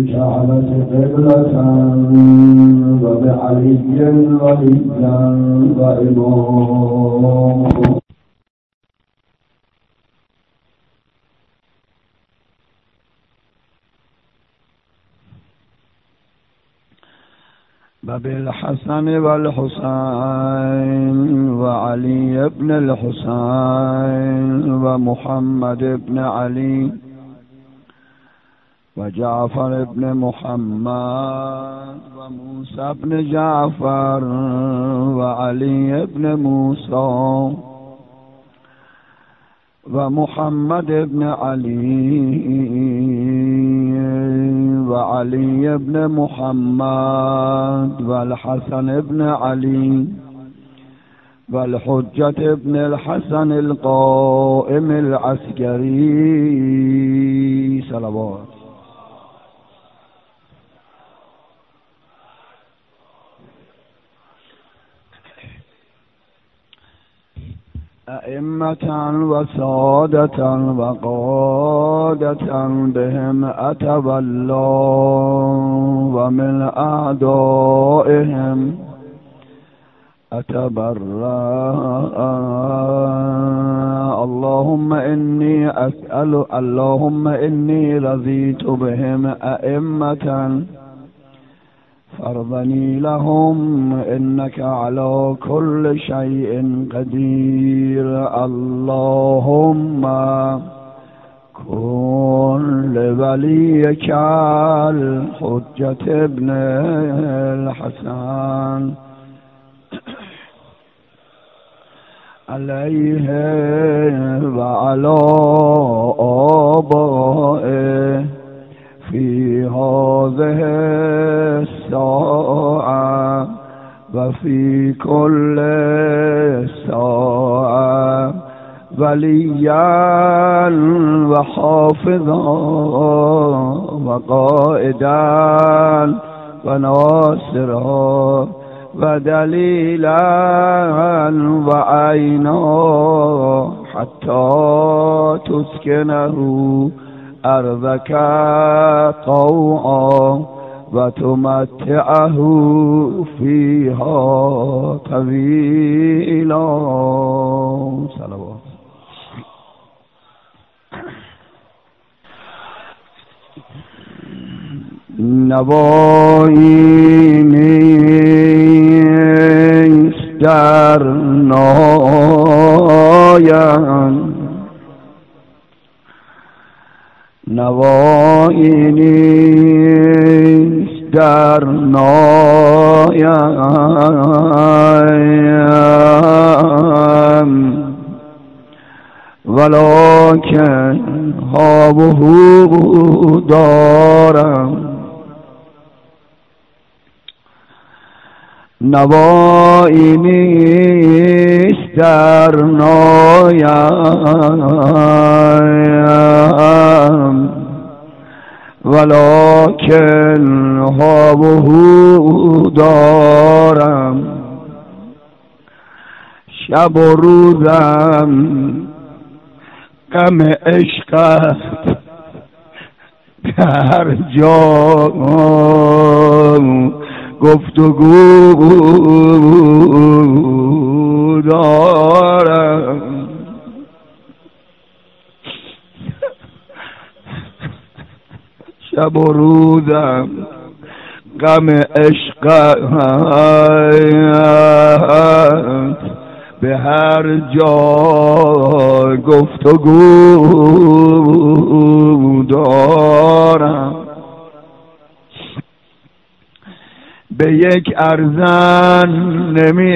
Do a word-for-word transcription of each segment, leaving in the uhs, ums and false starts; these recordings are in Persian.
بالكعبة قبلة وبعلي وليا وإماما. وبالحسن والحسين وعلي بن الحسين ومحمد بن علي وجعفر بن محمد وموسى بن جعفر وعلي بن موسى ومحمد بن علي وعلي بن محمد والحسن بن علي والحجة بن الحسن القائم العسكري صلوات. أئمة وسادة وقادة بهم أتولى ومن أعدائهم أتبرأ. اللهم إني أسأل اللهم إني رضيت بهم أئمة فارضني لهم إنك على كل شيء قدير. اللهم كن لوليك الحجة ابن الحسن عليه وعلى آبائه في هذه الساعة وفي كل ساعة وليا وحافظا وقائدا وناصرا ودليلا وعينا حتى تسكنه أرضك طوعا وتمتعه فيها طويلا. صلوات. نوایی نیست در نایم نوایی نیست در نایم ولکن ها و هو دارم. نوایی نیست در نایم ولکن ها و هو دارم. شب و روزم غم عشقت در جا گفتگو دارم. شب و روزم غم عشقت به هر جا گفتگو دارم. به یک ارزن نمی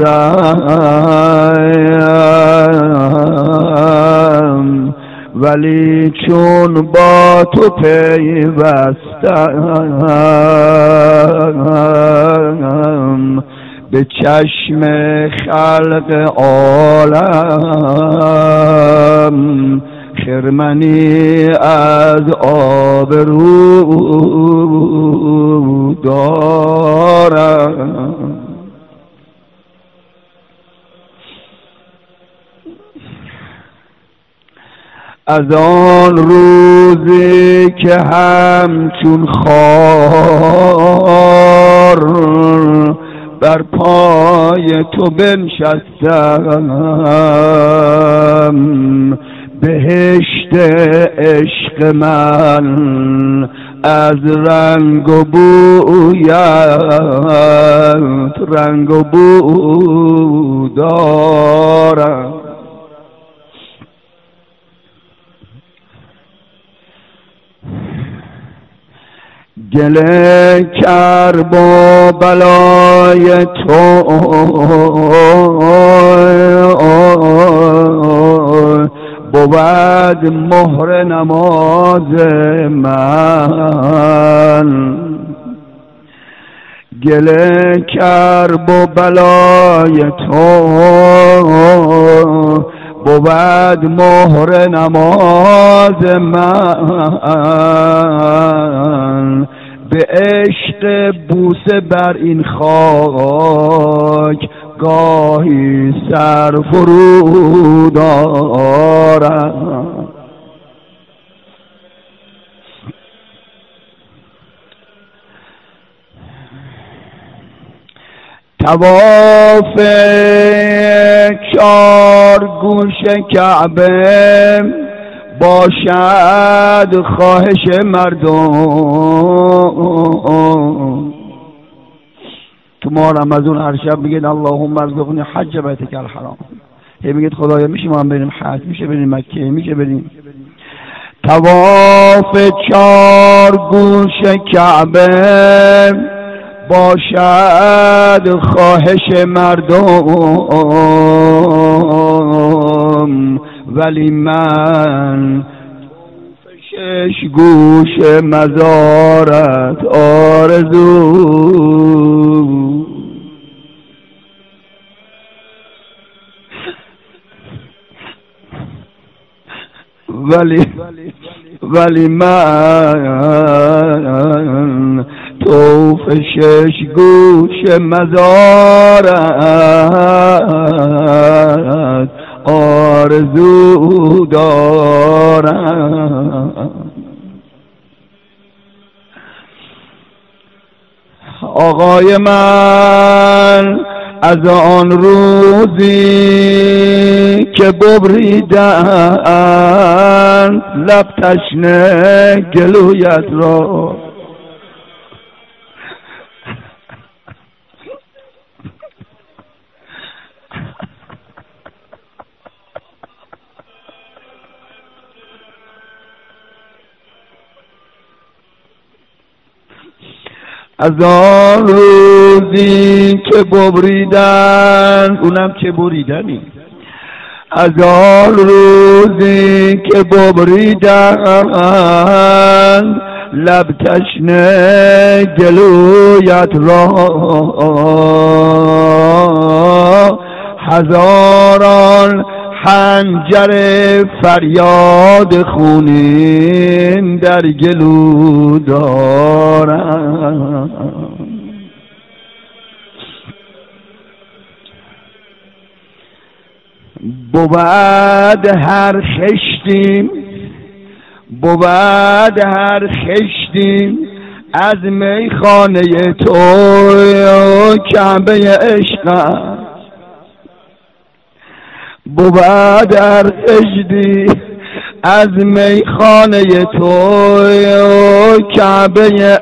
ارزم ولی چون با تو پیوستم به چشم خلق عالم خرمنی از آبرو دارم. از آن روزی که همچون خار بر پای تو بنشستم، بهشت عشق من از رنگ و بویت رنگ و بو دارم. گله کرب و بلای تو بود مهر نماز من، گله کرب و بلای تو بود مهر نماز من، به عشق بوسه بر این خاک گاهی سر فرود آرم. طواف چار گوش کعبه باشد خواهش مردم. تو ما رمضان هر شب میگید اللهم ارزقنی حج بیتک الحرام، هی میگید خدایا میشه ما هم بریم حج، میشه بریم مکه، میشه بریم. طواف چار گوش کعبه باشد خواهش مردم، ولی من شش گوش مزارت آرزو. ولی ولی من طوف شش گوش مزارت آرزو دارم. آقای من از آن روزی که ببریدند لب تشنه گلویت را، از آن روزی که ببریدند، اونم چه بریدنی، از آن روزی که ببریدند لب تشنه گلویت را، هزاران حنجر فریاد خونین در گلو دارم. بود هر خشتیم بود هر خشتیم از میخانه تو کعبه عشقم، بود هر خشتی از میخانه تو کعبه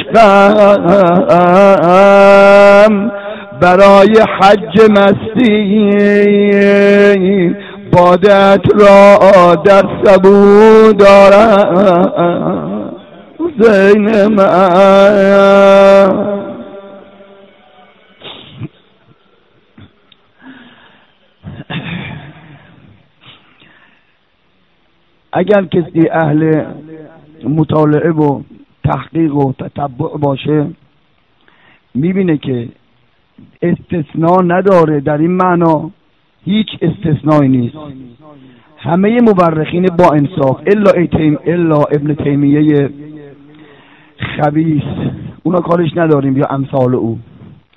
عشقم، برای حج مستی بادت را در سبو دارم. حسین من اگر کسی اهل مطالعه و تحقیق و تتبع باشه میبینه که استثناء نداره، در این معنا هیچ استثنایی نیست. همه مورخین با انصاف الا ایتیم الا ابن تیمیه خبیث، اونا کارش نداریم، یا امثال او،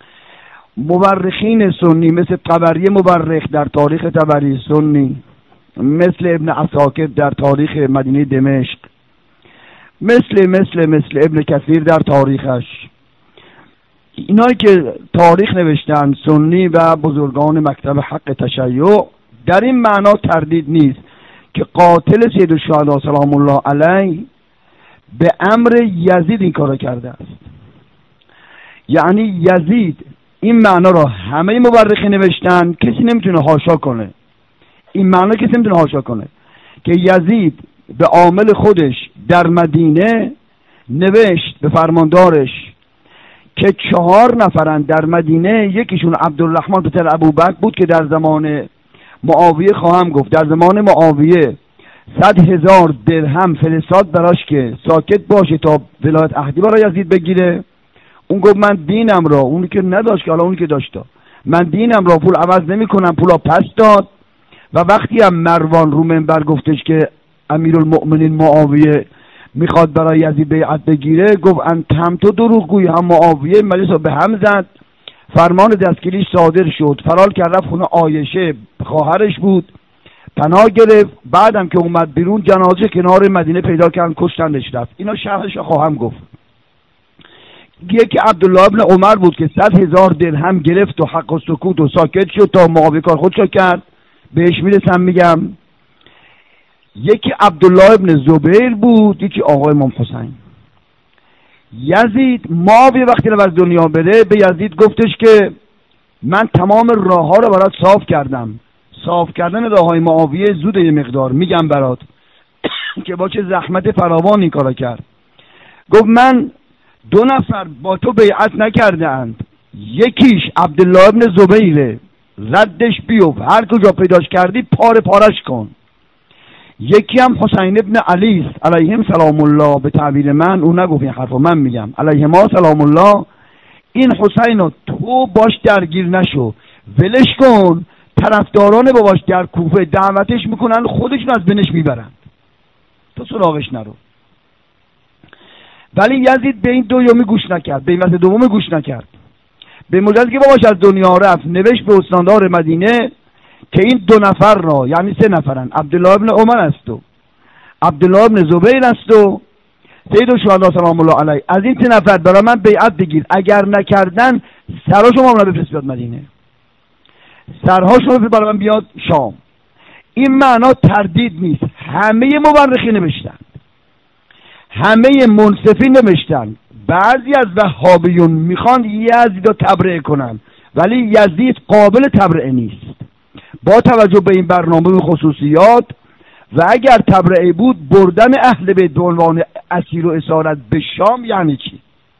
مورخین سنی مثل طبری مورخ در تاریخ طبری سنی، مثل ابن عساکر در تاریخ مدینه دمشق، مثل مثل مثل ابن کثیر در تاریخش، اینایی که تاریخ نوشتن سنی و بزرگان مکتب حق تشیع، در این معنا تردید نیست که قاتل سید الشهدا سلام الله علیه به امر یزید این کارو کرده است. یعنی یزید، این معنا را همه مورخین نوشتن، کسی نمیتونه حاشا کنه. این معنا کسی نمیتونه حاشا کنه که یزید به عامل خودش در مدینه نوشت به فرماندارش که چهار نفرن در مدینه، یکیشون عبدالرحمن پسر ابوبکر بود که در زمان معاویه خواهم گفت، در زمان معاویه صد هزار درهم فرستاد براش که ساکت باشه تا ولایت عهدی برای یزید بگیره. اون گفت من دینم را، اونی که نداشت که حالا اونی که داشت، من دینم را پول عوض نمی کنم، پولا پس داد. و وقتی هم مروان رو منبر گفتش که امیرالمؤمنین معاویه میخواد برای یزید بیعت بگیره، گفت انت تو دروغگویی. هم معاویه مجلس رو به هم زد، فرمان دستگیریش صادر شد، فرار کرد رفت خونه عایشه خواهرش بود، پناه گرفت. بعدم که اومد بیرون جنازه کنار مدینه پیدا کردن، کشتندش رفت. اینا شرحش خواهم گفت. یکی عبدالله ابن عمر بود که صد هزار درهم گرفت و حق و سکوت و ساکت شد تا معاویه کار خودشو کرد، بهش میرسم میگم. یکی عبدالله ابن زبیر بود، یکی آقای امام حسین. یزید معاویه وقتی رو از دنیا بره به یزید گفتش که من تمام راه ها رو برات صاف کردم. صاف کردن راه های معاویه زود یه مقدار میگم برات که با چه زحمت فراوان این کارا کرد. گفت من دو نفر با تو بیعت نکرده اند، یکیش عبدالله ابن زبیره، ردش بیوف، هر کجا پیداش کردی پاره پارش کن. یکی هم حسین ابن علی است علیهم سلام الله، به تعبیر من، اون نگفت این حرفو، من میگم علیهما سلام الله. این حسین رو تو باش درگیر نشو، ولش کن. طرفداران باباش در کوفه دعوتش میکنن، خودشون از بینش میبرند، تو سراغش نرو. ولی یزید به این دومی گوش نکرد، به این واسه دوم گوش نکرد. به مدتی که باباش از دنیا رفت نوشت به استاندار مدینه که این دو نفر را، یعنی سه نفرن، عبدالله ابن عمر است و عبدالله ابن زبیر است و سید الشهدا سلام الله علیه، از این سه نفر برای من بیعت بگیر، اگر نکردن سرهاشون رو بفرست بیاد مدینه، سرهاشون رو برای من بیاد شام. این معنا تردید نیست، همه مورخین نوشتن، همه منصفین نوشتن. بعضی از وهابیون میخوان یزید رو تبرئه کنن، ولی یزید قابل تبرئه نیست با توجه به این برنامه و خصوصیات. و اگر تبرئه بود، بردن اهل بیت به عنوان اسیر و اسارت به شام یعنی چی؟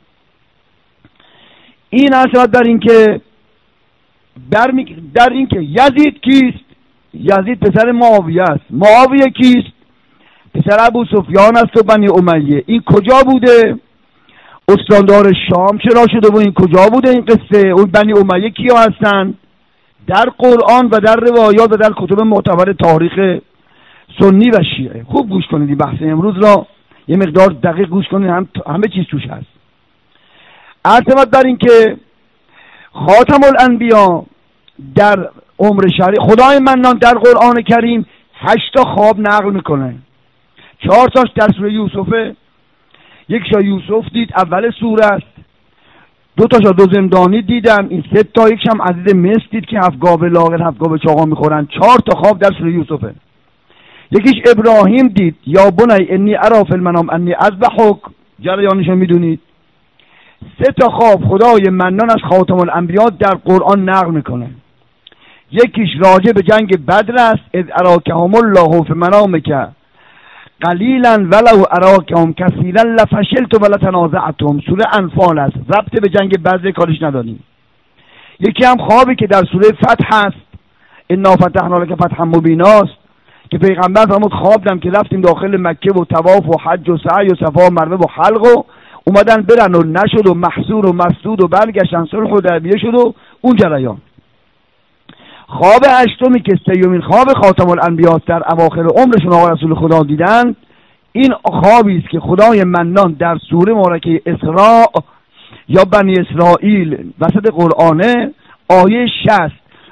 این اصلا در این که در, می... در این که یزید کیست؟ یزید پسر معاویه است. معاویه کیست؟ پسر ابو سفیان است و بنی امیه. این کجا بوده؟ استاندار شام چرا شده و این کجا بوده این قصه؟ اون بنی امیه کیا هستن؟ در قرآن و در روایات و در کتب معتبر تاریخ سنی و شیعه. خوب گوش کنید این بحث امروز را، یه مقدار دقیق گوش کنید، هم همه چیز توش هست. ارتباط در این که خاتم الانبیا در عمر شریف، خدای منان در قرآن کریم هشتا خواب نقل میکنه. چهار تاش در سوره یوسفه، یکشا یوسف دید اول سوره است، دو تاشا دو زندانی دیدن، این سه تا، یکش هم عزیز مصر دید که هفت گاو لاغر هفت گاو چاقا میخورن. چهار تا خواب در سوره یوسفه. یکیش ابراهیم دید، یا بنی انی اری فی المنام انی اذبحک، جریانش میدونید. سه تا خواب خدای منان از خاتم الانبیا در قرآن نقل میکنه. یکیش راجع به جنگ بدر است، اذ اراکهم الله فی منامک قلیلا ولو اراکهم کثیرا لفشلتم ولتنازعتم، سوره انفال است، ربط به جنگ بدر کارش نداریم. یکی هم خوابی که در سوره فتح است، انا فتحنا لک فتحا مبینا است، که پیغمبر فرمود خوابیدم که رفتیم داخل مکه و طواف و حج و سعی و صفا و مروه و حلق و اومدن برن و نشد و محصور و مسدود و برگشتن، صلح حدیبیه شد و اون جریان. خواب هشتمی که سیومین خواب خاتم الانبیا در اواخر عمرشون آقا رسول خدا دیدن، این خوابی است که خدای منان در سوره مبارکه اسراء یا بنی اسرائیل وسط قرآنه آیه شصت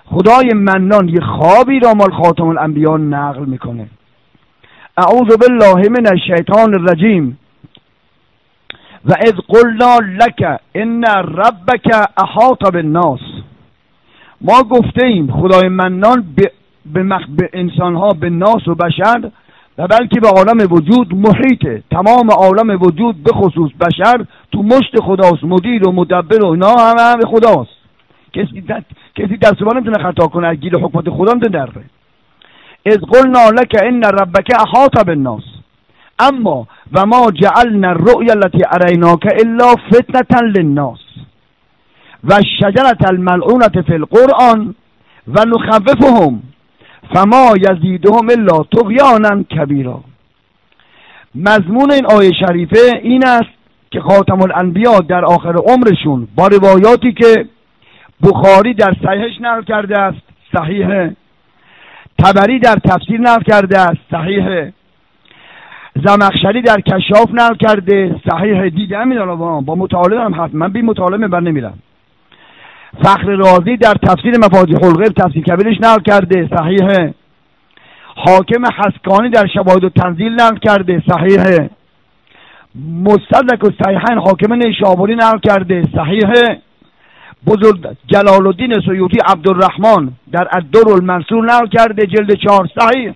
خدای منان یه خوابی را مال خاتم الانبیا نقل میکنه. اعوذ بالله من الشیطان الرجیم و اذ قلنا لک ان ربک احاط بالناس. ما گفته ایم خدای منان به, به, مخ... به انسانها، به ناس و بشر و بلکه به عالم وجود محیطه. تمام عالم وجود به خصوص بشر تو مشت خداست، مدیر و مدبر و اینا همه هم به خداست. کسی دست... کسی دست و پا نمیتونه خطا کنه، از گیر حکمت خدا نمیتونه دره. اذ قلنا لک ان ربک احاط بالناس اما و ما جعلنا الرؤیا التي اریناک الا فتنة للناس و الشجرة الملعونة فی القرآن و نخوفهم فما یزیدهم الا طغیانا کبیرا. مضمون این آیه شریفه این است که خاتم الانبیا در آخر عمرشون با روایاتی که بخاری در صحیحش نقل کرده است صحیحه، طبری در تفسیر نقل کرده است صحیحه، زمخشری در کشاف نقل کرده صحیحه، دیگه همین با, با مطالعه هم هست، من بی مطالعه بر نمیرم. فخر رازی در تفسیر مفاتیح الغیب تفسیر کبیرش نقل کرده صحیحه، حاکم حسکانی در شواهد و تنزیل نقل کرده صحیحه، مستدرک الصحیحین حاکم نیشابوری نقل کرده صحیحه، بزرگ جلال الدین سیوطی عبدالرحمن در الدر المنصور نقل کرده جلد چهار صحیح.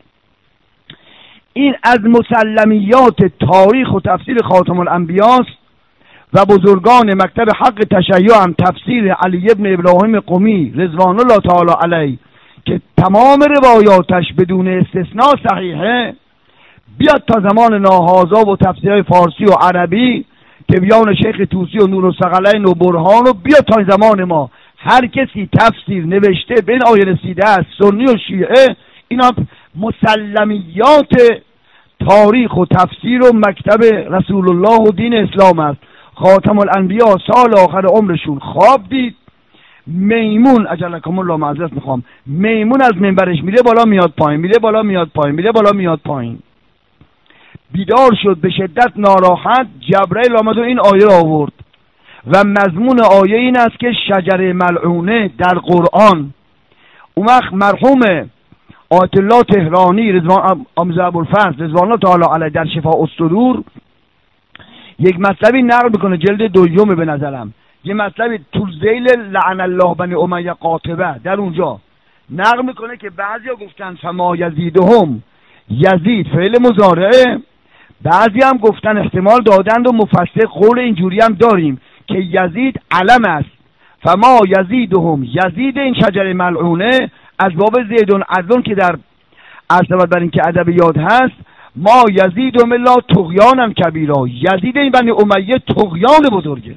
این از مسلمیات تاریخ و تفسیر خاتم الانبیاست و بزرگان مکتب حق تشیع هم تفسیر علی ابن ابراهیم قمی رضوان الله تعالی علیه که تمام روایاتش بدون استثناء صحیحه بیاد تا زمان ناهازا و تفسیرهای فارسی و عربی که بیان شیخ طوسی و نورالثقلین و برهان و بیاد تا زمان ما هر کسی تفسیر نوشته به این آیه رسیده است، سنی و شیعه، اینا مسلمیات تاریخ و تفسیر و مکتب رسول الله و دین اسلام است. خاتم الانبیا سال آخر عمرشون خواب دید، میمون اجلکم الله معذرت میخوام، میمون از منبرش میره بالا میاد پایین، میره بالا میاد پایین، میره بالا میاد پایین. بیدار شد به شدت ناراحت، جبرئیل آمد و این آیه را آورد و مضمون آیه این است که شجره ملعونه در قرآن. اون وقت مرحوم آیت الله تهرانی رضوان آموزه ابوالفضل رضوان الله تعالی علیه در شفاء الصدور یک مطلبی نقل میکنه، جلد دویومه به نظرم، یه مطلبی تو ذیل لعن الله بنی امیه قاطبه در اونجا نقل میکنه که بعضیا گفتن فما یزیدهم، یزید فعل مضارعه، بعضی هم گفتن احتمال دادند و مفسر قول اینجوری هم داریم که یزید علم است، فما یزیدهم، یزید این شجره ملعونه از باب زیدون عدلون که در عرض بر این که ادبیات هست، ما یزیدهم الا طغیانا کبیرا، یزید این بنی امیه طغیان بزرگه.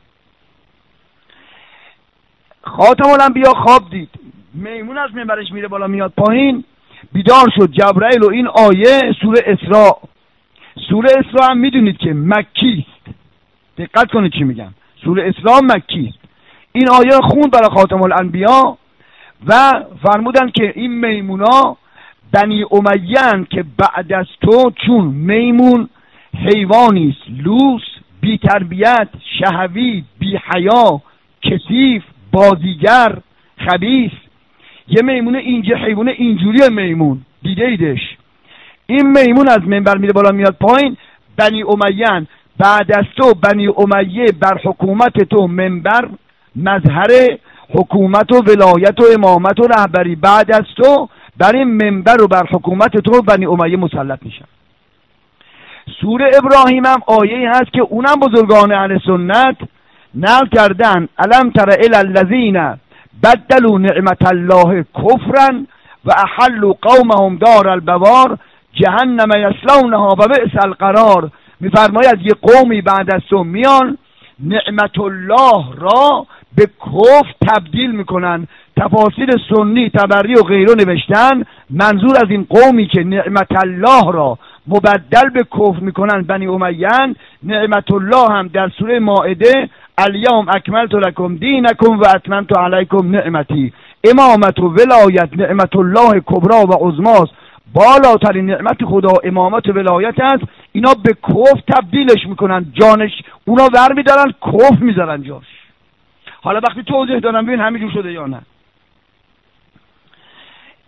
خاتم الانبیا خواب دید، میمون از منبرش میره بالا میاد پایین، بیدار شد جبرئیل و این آیه سوره اسراء، سوره اسراء هم میدونید که مکی است، دقت کنید چی میگم، سوره اسراء مکی است. این آیه خوند برای خاتم الانبیا و فرمودن که این میمونا بنی امیه که بعد از تو، چون میمون حیوانی است لوس، بی تربیت، شهوی، بی حیا، کثیف، بازیگر، خبیث، یه میمونه اینجا حیوانه اینجوری میمون دیده ایدش. این میمون از منبر میره بالا میاد پایین، بنی امیه بعد از تو، بنی امیه بر حکومت تو منبر، مظهر حکومت و ولایت و امامت و رهبری بعد از تو بر این منبر و بر حکومت تو بنی امیه مسلط میشن. سوره ابراهیم هم آیه هست که اونم بزرگان اهل سنت نقل کردن، الم تر الی الذین بدلوا نعمت الله کفرا و احلوا قومهم دار البوار جهنم یصلونها و بئس القرار. میفرماید یه قومی بعد از تو میان نعمت الله را به کفر تبدیل میکنن. تفاسیر سنی تبری و غیره نوشتن منظور از این قومی که نعمت الله را مبدل به کفر میکنن بنی امیه، نعمت الله هم در سوره مائده الیوم اکملت لکم دینکم و اتممت علیکم نعمتی، امامت و ولایت نعمت الله کبرا و عظماست، بالاترین نعمت خدا امامت و ولایت است. اینا به کفر تبدیلش میکنن، جانش اونا ور میدارن کفر میذارن جاش. حالا وقتی توضیح دادم ببین همینجور شده یا نه.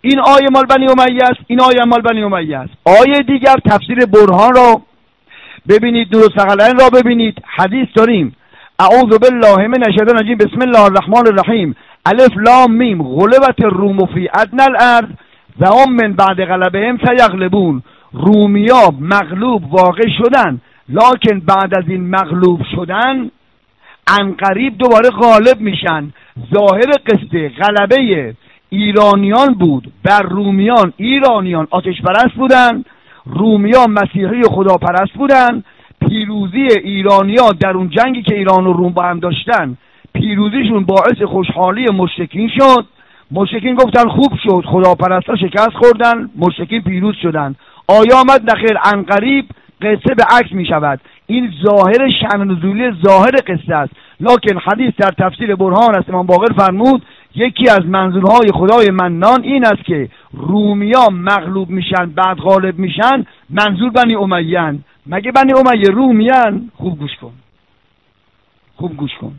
این آیه مال بنی امیه است، این آیه مال بنی امیه است. آیه دیگر تفسیر برهان را ببینید، نور الثقلین را ببینید. حدیث داریم اعوذ بالله من الشیطان الرجیم بسم الله الرحمن الرحیم الف لام میم غلبت الروم فی ادنی الارض و هم من بعد غلبهم سیغلبون. رومیا مغلوب واقع شدن، لکن بعد از این مغلوب شدن عنقریب دوباره غالب میشن. ظاهر قصه غلبه ایرانیان بود بر رومیان. ایرانیان آتش پرست بودن، رومیان مسیحی خدا پرست بودن. پیروزی ایرانیان در اون جنگی که ایران و روم با هم داشتن، پیروزیشون باعث خوشحالی مشرکین شد. مشرکین گفتن خوب شد، خداپرستا شکست خوردن، مشرکین پیروز شدن. آیا آمد نخیر، عنقریب قصه به عکس می شود. این ظاهر شأن نزولی ظاهر قصه است، لکن حدیث در تفسیر برهان است امام باقر فرمود یکی از منظورهای خدای منان این است که رومیان مغلوب میشن بعد غالب میشن. منظور بنی امیه. مگه بنی امیه رومیان؟ خوب گوش کن، خوب گوش کن.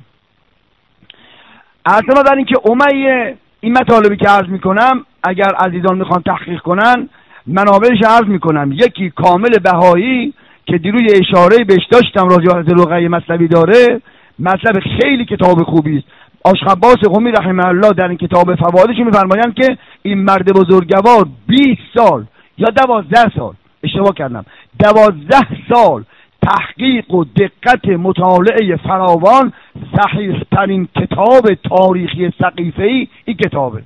اصلا در این که امیه، این مطالبی که عرض میکنم اگر عزیزان میخوان تحقیق کنن منابعش عرض میکنم. یکی کامل بهایی که دیروی اشاره بهش داشتم راجع به رقیه مطلبی داره، مطلب خیلی کتاب خوبی است. آشخباس قمی رحمه الله در این کتاب فوایدش میفرمایند که این مرد بزرگوار بیست سال یا دوازده سال، اشتباه کردم، دوازده سال تحقیق و دقت مطالعه فراوان، صحیح ترین کتاب تاریخی سقیفه‌ای این کتابه،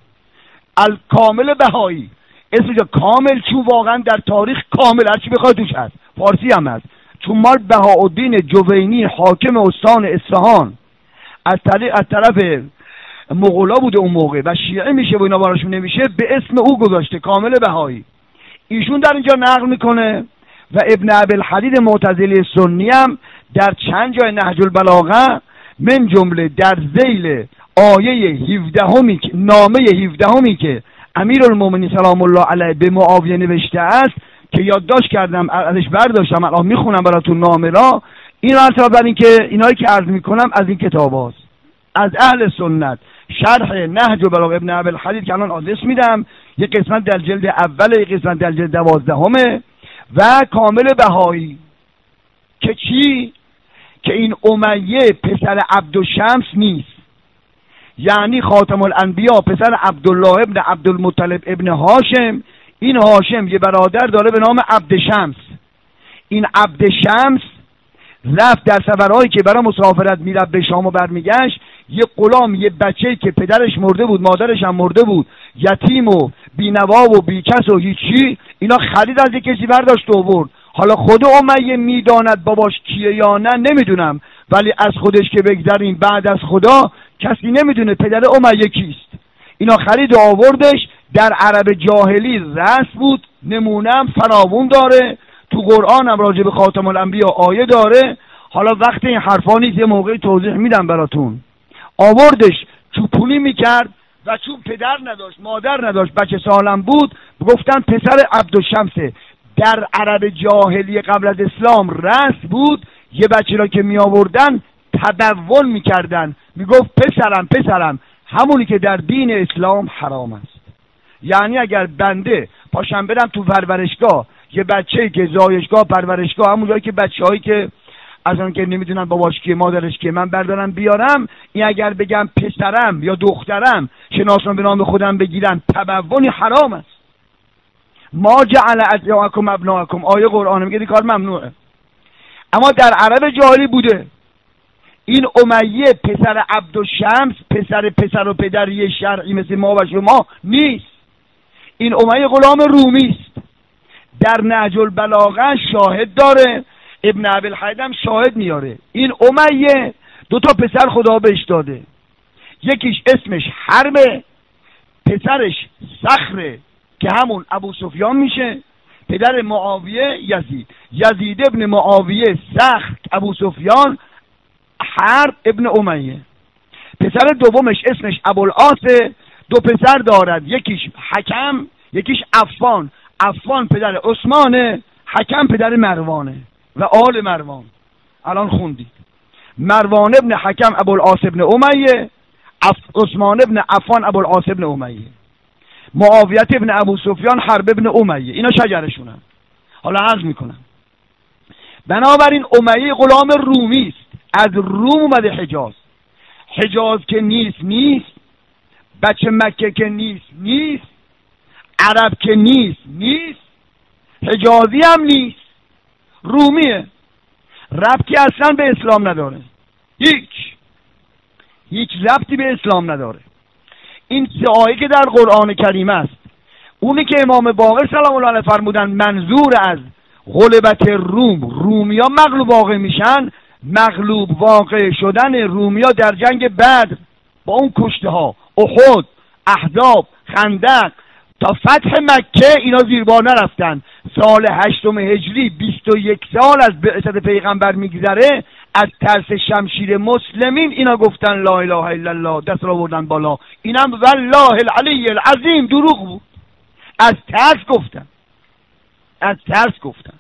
الکامل بهایی. اسمش کامل چون واقعا در تاریخ کامل هرچی بخواد توش هست، فارسی هم هست. چون مال بهاءالدین جوینی حاکم استان اصفهان از طریق از طرف مغولا بوده اون موقع و شیعه میشه و اینا براشون نمیشه، به اسم او گذاشته کامل بهایی. ایشون در اینجا نقل میکنه و ابن ابی‌الحدید معتزلی سنی هم در چند جای نهج البلاغه من جمله در ذیل آیه هفدهمی که نامه هفدهمی که امیرالمومنین سلام الله علیه به معاویه نوشته است که یادداشت کردم ازش برداشتم الان میخونم براتون نامه را. این را بر این که اینایی که عرض میکنم از این کتاب هاست، از اهل سنت. شرح نهج البلاغه ابن ابی‌الحدید که الان آدرس میدم، یک قسمت در جلد اول، یک قسمت در جلد دوازدهمه و کامل بهایی. که چی؟ که این امیه پسر عبدالشمس نیست، یعنی خاتم الانبیا پسر عبدالله ابن عبدالمطلب ابن هاشم. این هاشم یه برادر داره به نام عبدشمس. این عبدشمس رفت در سفرهایی که برای مسافرت میرفت به شام و برمیگشت، یه غلام، یه بچه‌ای که پدرش مرده بود مادرش هم مرده بود، یتیم و بینوا و بیکس و هیچی، اینا خرید از یک کسی برداشت و آورد. حالا خود امیه میداند باباش کیه یا نه نمیدونم، ولی از خودش که بگذاریم بعد از خدا کسی نمیدونه پدر امیه کیست. اینا خرید و آوردش. در عرب جاهلی رسم بود، نمونم فراوون داره، تو قرآن هم راجع به خاتم الانبیا آیه داره. حالا وقت این حرفا نیست، یه موقعی توضیح میدم براتون. آوردش چوپونی میکرد و چون پدر نداشت مادر نداشت بچه سالم بود، گفتن پسر عبدالشمسه. در عرب جاهلی قبل از اسلام رسم بود یه بچه را که می آوردن تبول میکردن، میگفت پسرم پسرم، همونی که در دین اسلام حرام است. یعنی اگر بنده پاشم برم تو پرورشگاه یه بچه‌ای که زایشگاه پرورشگاه همون جایی که بچه‌هایی که از اون که نمیدونن باباش کیه مادرش کیه من بردارم بیارم، این اگر بگم پسرم یا دخترم شناسان به نام خودم بگیرن تبولی حرام است. ما جعل ادعیاءکم ابناءکم، آیه قرآن میگه این کار ممنوعه. اما در عرب جاهلی بوده. این امیه پسر عبدالشمس پسر پسر و پدری شرعی مثل ما و شما نیست. این امیه غلام رومی است. در نهج البلاغه شاهد داره، ابن ابی‌الحدید هم شاهد میاره. این امیه دو تا پسر خدا بهش داده، یکیش اسمش حربه، پسرش صخره که همون ابو سفیان میشه، پدر معاویه یزید، یزید ابن معاویه صخر ابو سفیان حرب ابن امیه. پسر دومش اسمش ابوالعاص. دو پسر دارد، یکیش حکم یکیش عفان. عفان پدر عثمانه، حکم پدر مروانه و آل مروان. الان خوندید مروان ابن حکم ابوالعاص ابن امیه، عثمان ابن عفان ابوالعاص ابن امیه. معاویت ابن ابو سفیان، حرب ابن امیه، اینا شجرشونن. حالا عرض میکنم بنابراین امیه غلام رومی است، از روم اومده حجاز. حجاز که نیست نیست، بچه مکه که نیست نیست، عرب که نیست نیست، حجازی هم نیست، رومیه. ربطی اصلا به اسلام نداره، هیچ هیچ ربطی به اسلام نداره. این سه آیه که در قرآن کریم است، اونی که امام باقر سلام الله علیه فرمودن منظور از غلبت روم، رومیا مغلوب واقع میشن، مغلوب واقع شدن رومیا در جنگ بدر با اون کشته ها، احد، احزاب، خندق تا فتح مکه اینا زیربار نرفتن. سال هشتم هجری بیست و یک سال از بعثت پیغمبر میگذره، از ترس شمشیر مسلمین اینا گفتن لا اله الا الله، دست را بردن بالا. اینم والله العلی العظیم دروغ بود، از ترس گفتن، از ترس گفتن.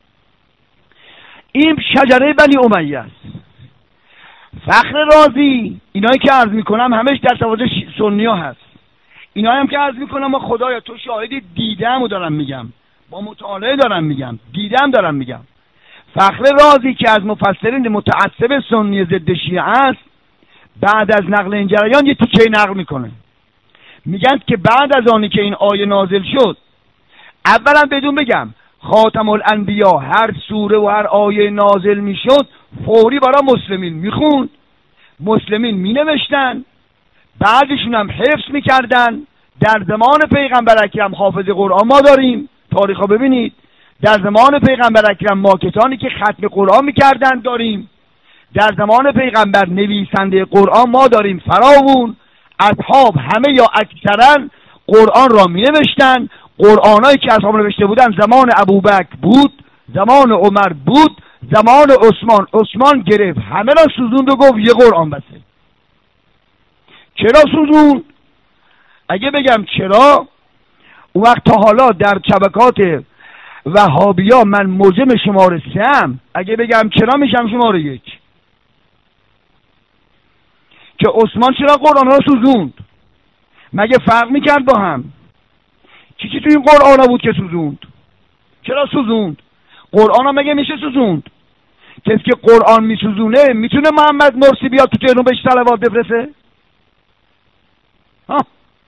این شجره بنی امیه است. فخر رازی، اینایی که عرض میکنم همش در سواد سنی ها هست. اینایی هم که عرض میکنم ما خدایا تو شاهدی، دیدم و دارم میگم، با مطالعه دارم میگم، دیدم دارم میگم. فخر رازی که از مفسرین متعصب سنی ضد شیعه است، بعد از نقل این جریان یه تیکه نقل میکنه، میگن که بعد از آنی که این آیه نازل شد، اولا بدون بگم خاتم الانبیا هر سوره و هر آیه نازل میشد فوری برای مسلمین میخوند، مسلمین مینوشتن، بعدشون هم حفظ میکردن. در زمان پیغمبر اکرم حافظ قرآن ما داریم، تاریخ ها ببینید، در زمان پیغمبر اکرم ماکتانی که ختم قرآن میکردن داریم، در زمان پیغمبر نویسنده قرآن ما داریم، فراوون. اصحاب همه یا اکثرا قرآن را مینوشتن. قرآنایی که اصحاب نوشته بودن زمان ابوبکر بود، زمان عمر بود، زمان عثمان. عثمان گرفت همه را سوزوند و گفت یه قرآن بسه. چرا سوزوند؟ اگه بگم چرا، اون وقت تا حالا در شبکات وهابیا من موجم شماره سه، اگه بگم چرا میشم شماره یک. که عثمان چرا قرآن را سوزوند؟ مگه فرق میکرد با هم؟ چی چی تو این قرآن ها بود که سوزوند؟ چرا سوزوند؟ قرآن ها مگه میشه سوزوند؟ کسی که قرآن میسوزونه میتونه محمد مرسی بیاد تو تهران بهش صلوات بفرسته؟ ها؟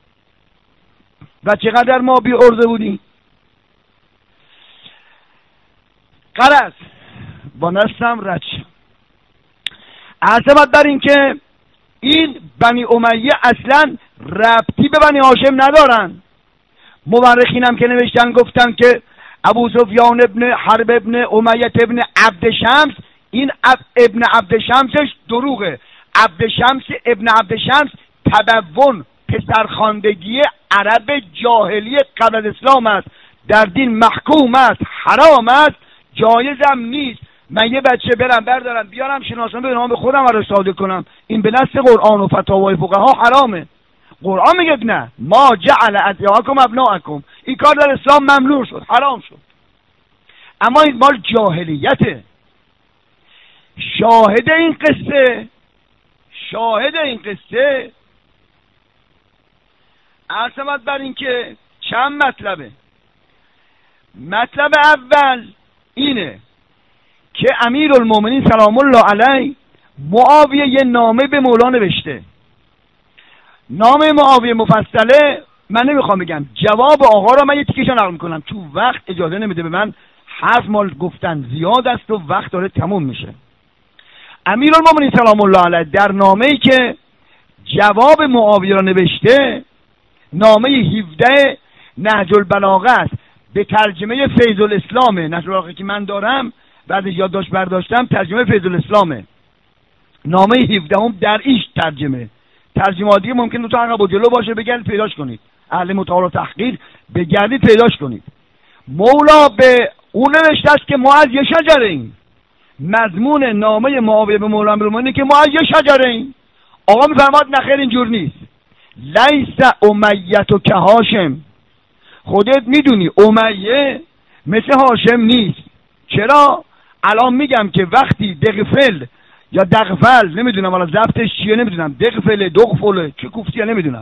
و چقدر ما بی ارزه بودیم؟ قرص با نستم رد شم. عظمت بر این که این بنی امیه اصلا ربطی به بنی هاشم ندارن. مورخینم که نوشتن گفتن که ابو سفیان ابن حرب ابن امیه ابن عبد شمس، این ابن عبد شمسش دروغه. عبد شمس ابن عبد شمس تبون، پسرخواندگی عرب جاهلی قبل از اسلام است، در دین محکوم است، حرام است، جایزم نیست. من یه بچه برم بردارم بیارم شناسنامه به نام خودم رو صادر کنم، این به نص قرآن و فتاوای فقها حرامه. قرآن میگه نه، ما جعل ادعیاکم ابناءکم، این کار در اسلام ممنوع شد، حرام شد. اما این مال جاهلیته. شاهد این قصه، شاهد این قصه عظمت بر این که چند مطلبه. مطلب اول اینه که امیرالمومنین سلام الله علیه معاویه یه نامه به مولا نوشته. نامه معاویه مفصله، من نمیخوام بگم، جواب آقا را من یه تیکش نقل میکنم، تو وقت اجازه نمیده به من، حرف مال گفتن زیاد است و وقت داره تموم میشه. امیرالمومنین سلام الله علیه در نامه‌ای که جواب معاویه را نوشته، نامه هفده نهج البلاغه است، به ترجمه فیض الاسلامه. نهج البلاغه که من دارم بعد یادداشت برداشتم، ترجمه فیض الاسلامه. نامه هفده هم در ایش ترجمه، ترجمه دیگه ممکن دو تا عقب و جلو باشه، بگردید پیداش کنید، اهل مطالعه و تحقیق بگردید پیداش کنید. مولا به اون نوشته است که ما از یه شجره ایم. مضمون نامه معاویه به مولا امیرالمومنین که ما از یه شجره ایم. آقا میفرماد نخیر اینجور نیست. لیس امیه و که هاشم، خودت میدونی امیه مثل هاشم نیست. چرا؟ الان میگم که وقتی دغفل یا دغفل، نمیدونم حالا ضبطش چیه، نمیدونم دغفل دغفل چه کوفتی نمیدونم،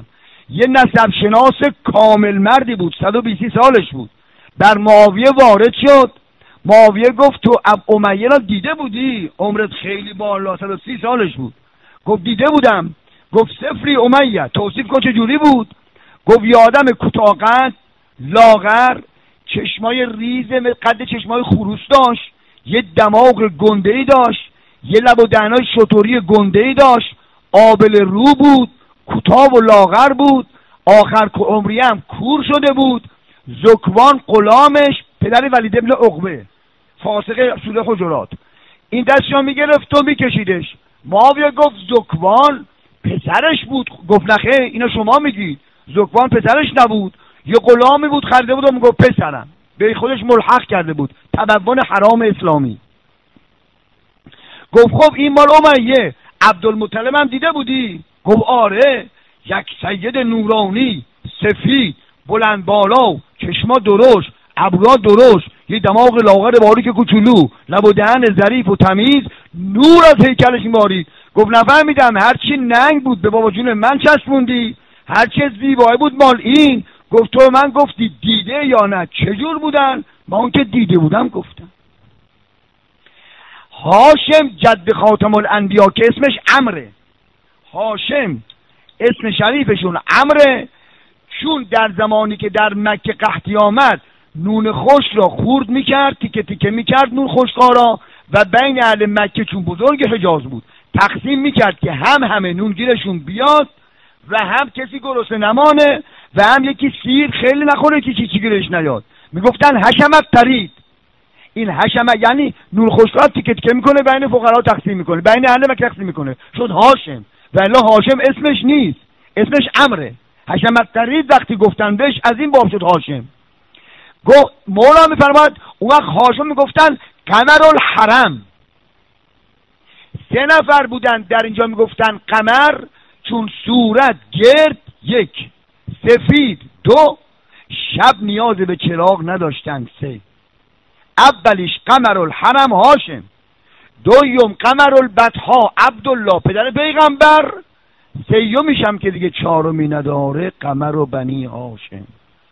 یه نسب شناس کامل مردی بود، صد و بیست سالش بود، بر معاویه وارد شد. معاویه گفت تو اب امیه را دیده بودی؟ عمرت خیلی بالا، صد و سی سالش بود. گفت دیده بودم. گفت سفری امیه، توصیف کن چجوری بود؟ گفت یه آدم کوتاه‌قد، لاغر، چشمای ریز قد چشمای خروس داشت، یه دماغ گنده‌ای داشت، یه لب و دهنای شطوری گنده‌ای داشت، آبل رو بود، کوتاه و لاغر بود، آخر عمری هم کور شده بود. زکوان غلامش پدر ولید ابن عقبه فاسق سوره حجرات، این دستشو میگرفت و میکشیدش. معاویه گفت زکوان پسرش بود. گفت نخیر، اینو شما میگید، زکوان پسرش نبود، یه غلامی بود خریده بود و میگفت پسرم، به خودش ملحق کرده بود، تبون حرام اسلامی. گفت خب این مال امیه، عبدالمطلب هم دیده بودی؟ گفت آره، یک سید نورانی، سفید، بلند بالا، چشما درشت، ابروها درشت، یه دماغ لاغر باریک کوچولو، لب و دهن ظریف و تمیز، نور از هیکلش میبارید. گفت نفهمیدم، هرچی ننگ بود به بابا جون من چسبوندی، هرچی زیبایی بود مال این. گفت تو من گفتی دیده یا نه؟ چجور بودن؟ ما اون که دیده بودم گفتم. هاشم جد خاتم الانبیا که اسمش عمره، هاشم اسم شریفشون عمره، چون در زمانی که در مکه قحطی آمد نون خشک را خورد میکرد، تیکه تیکه میکرد نون خشکارا، و بین اهل مکه چون بزرگ حجاز بود تقسیم میکرد که هم همه نون گیرشون بیاد و هم کسی گرسنه نمانه و هم یکی سیر خیلی نخوره که چیزی گیرش نیاد. میگفتن حشمت ترید. این حشمت یعنی نون خشکار تیکه تیکه میکنه بین فقرا تقسیم میکنه، بین اهل مکه تقسیم میکنه، شد هاشم. ولی هاشم اسمش نیست، اسمش عمره. حشمت ترید وقتی گفتن بهش از این باب شد هاشم. گفت مولا میفرماد اون وقت هاشم میگفتن قمر الحرم. سه نفر بودن در اینجا میگفتن قمر، چون صورت گرد یک، سفید دو، شب نیاز به چراغ نداشتن سه. اولیش قمر الحرم هاشم، دویم قمر البطحا عبدالله پدر پیغمبر، سیومیش هم که دیگه چهارمی نداره قمر و بنی هاشم.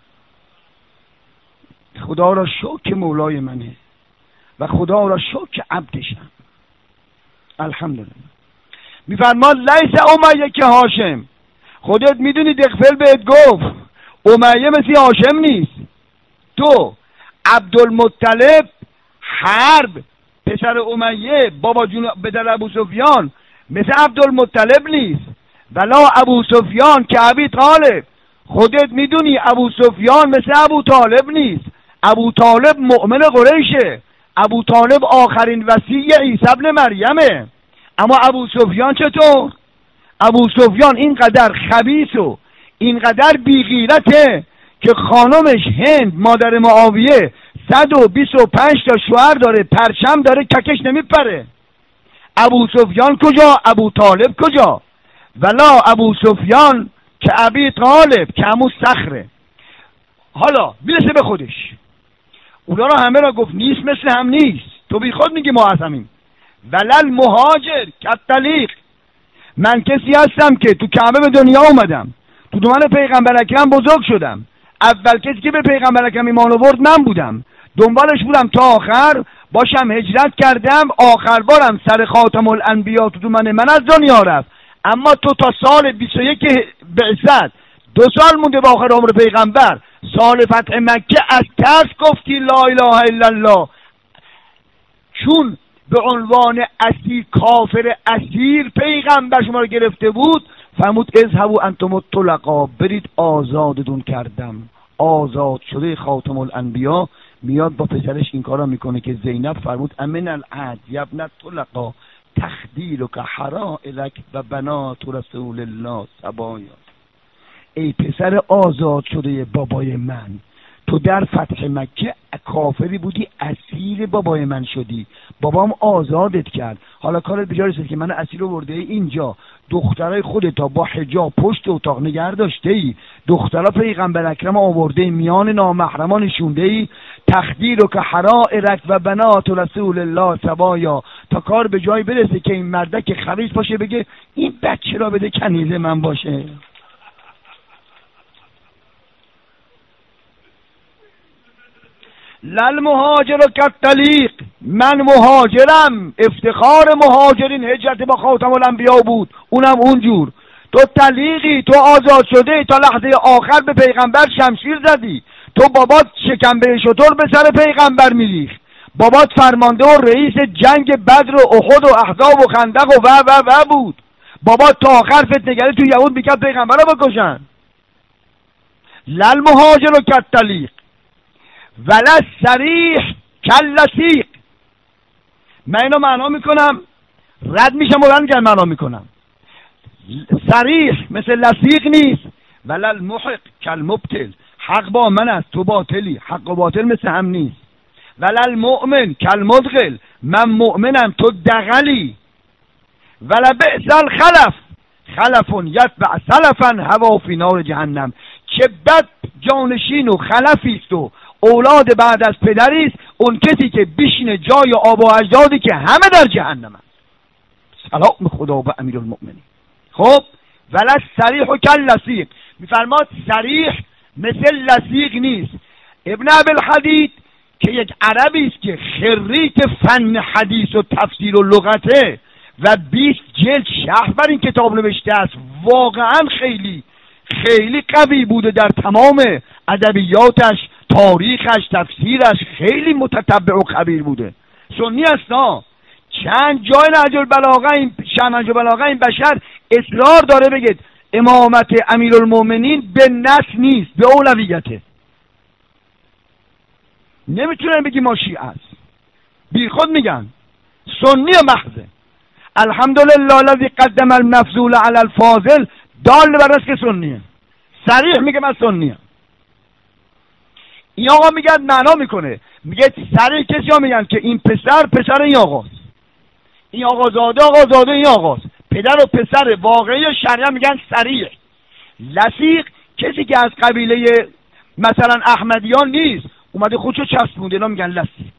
خدا را شکر مولای منه و خدا را شکر عبدشم. الحمدلله. میفرماد لیس امیه که هاشم، خودت میدونی دغفل بهت گفت امیه مثل هاشم نیست. دو، عبدالمطلب حرب پسر امیه بابا جون بدر ابو سفیان مثل عبدالمطلب نیست، ولا ابو سفیان که ابی طالب، خودت میدونی ابو سفیان مثل ابو طالب نیست. ابو طالب مؤمن قریشه، ابو طالب آخرین وصی عیسی ابن مریمه. اما ابو سفیان چطور؟ ابو سفیان اینقدر خبیث و اینقدر بیغیرته که خانمش هند مادر معاویه صد و بیست و پنج تا شوهر داره، پرچم داره، ککش نمیپره. ابو سفیان کجا؟ ابو طالب کجا؟ ولا ابو سفیان که ابی طالب که همون صخره. حالا میرسه به خودش، اونا را همه را گفت نیست مثل هم نیست، تو بی خود میگی ما هستیم. ولل مهاجر کالطلیق، من کسی هستم که تو کعبه به دنیا اومدم، تو دامن پیغمبر اکرم بزرگ شدم، اول کسی که به پیغمبر اکرم ایمان آورد من بودم، دنبالش بودم تا آخر، باشم هجرت کردم، آخر بارم سر خاتم الانبیا تو دامن من از دنیا رفت. اما تو تا سال بیست و یک بعثت دو سال مونده به آخر عمر پیغمبر، سال فتح مکه از ترس گفتی لا اله الا الله، چون به عنوان اسیر کافر اسیر پیغمبر شما رو گرفته بود. فرمود اذهبوا انتم الطلقا، برید آزادتون کردم. آزاد شده خاتم الانبیا میاد با پسرش این کارا میکنه که زینب فرمود امن العهد یبن الطلقا تخدیل که حرائلک و بنات رسول الله سبایا. ای پسر آزاد شده بابای من، تو در فتح مکه کافری بودی، اسیر بابای من شدی، بابام آزادت کرد، حالا کارت بجا رسید که من اسیر آورده ای اینجا، دخترای خودت تا با حجاب پشت اتاق نگه داشته ای، دخترا پیغمبر اکرم آورده ای، میان نامحرمان نشونده ای، تخدیر و که حرائرک و بنات رسول الله سبایا، تا کار به جای برسه که این مردک خبیث باشه بگه این بچه را بده کنیز من باشه. للمهاجر کالطلیق، من مهاجرم، افتخار مهاجرین هجرت با خاتم الانبیا بود، اونم اونجور. تو طلیقی، تو آزاد شده، تا لحظه آخر به پیغمبر شمشیر زدی، تو بابات شکمبه شتر به سر پیغمبر میریخت، بابات فرمانده و رئیس جنگ بدر و احد و احزاب و خندق و و و و بود، بابات تا آخر فتنه‌گری تو یهود میکرد پیغمبر رو بکشن. للمهاجر کالطلیق ولا صریح کاللصیق. من اینو معنا میکنم، رد میشم و برمیگردم معنا میکنم. صریح مثل لصیق نیست، ولا المحق کالمبطل، حق با من است تو باطلی، حق و باطل مثل هم نیست. ولا المؤمن کالمدخل، من مؤمنم تو دغلی. ولا بئس الخلف، خلف یتبع سلفا هوا فی نار جهنم، چه بد جانشین و خلفی است و اولاد بعد از پدری است اون کسی که بشینه جای آبا و اجدادی که همه در جهنم است. سلام خدا به امیرالمؤمنین. خب ولا صریح و کاللصیق، میفرماد صریح مثل لصیق نیست. ابن ابوالحدید که یک عربی است که خریت فن حدیث و تفسیر و لغته و بیست جلد شرح بر این کتاب نوشته است، واقعا خیلی خیلی قوی بوده در تمام ادبیاتش، تاریخش، تفسیرش، خیلی متتبع و خبیر بوده. سنی است ها. چند جای نهج البلاغه این نهج البلاغه این بشر اصرار داره بگید امامت امیرالمومنین به نص نیست، به اولویته. نمیتونه بگی ما شیعه است، بی خود میگن سنی محضه. الحمدلله الذی قدم المفضول علی الفاضل، دال بر است که سنیه، صریح میگه من سنیه. این آقا میگه معنا میکنه، میگه صریح کسی ها میگن که این پسر پسر این آقاست، این آقا زاده آقا زاده این آقاست، پدر و پسر واقعی شرعی میگن صریح. لصیق کسی که از قبیله مثلا احمدیان نیست اومده خودشو چسبونده، اینا میگن لصیق.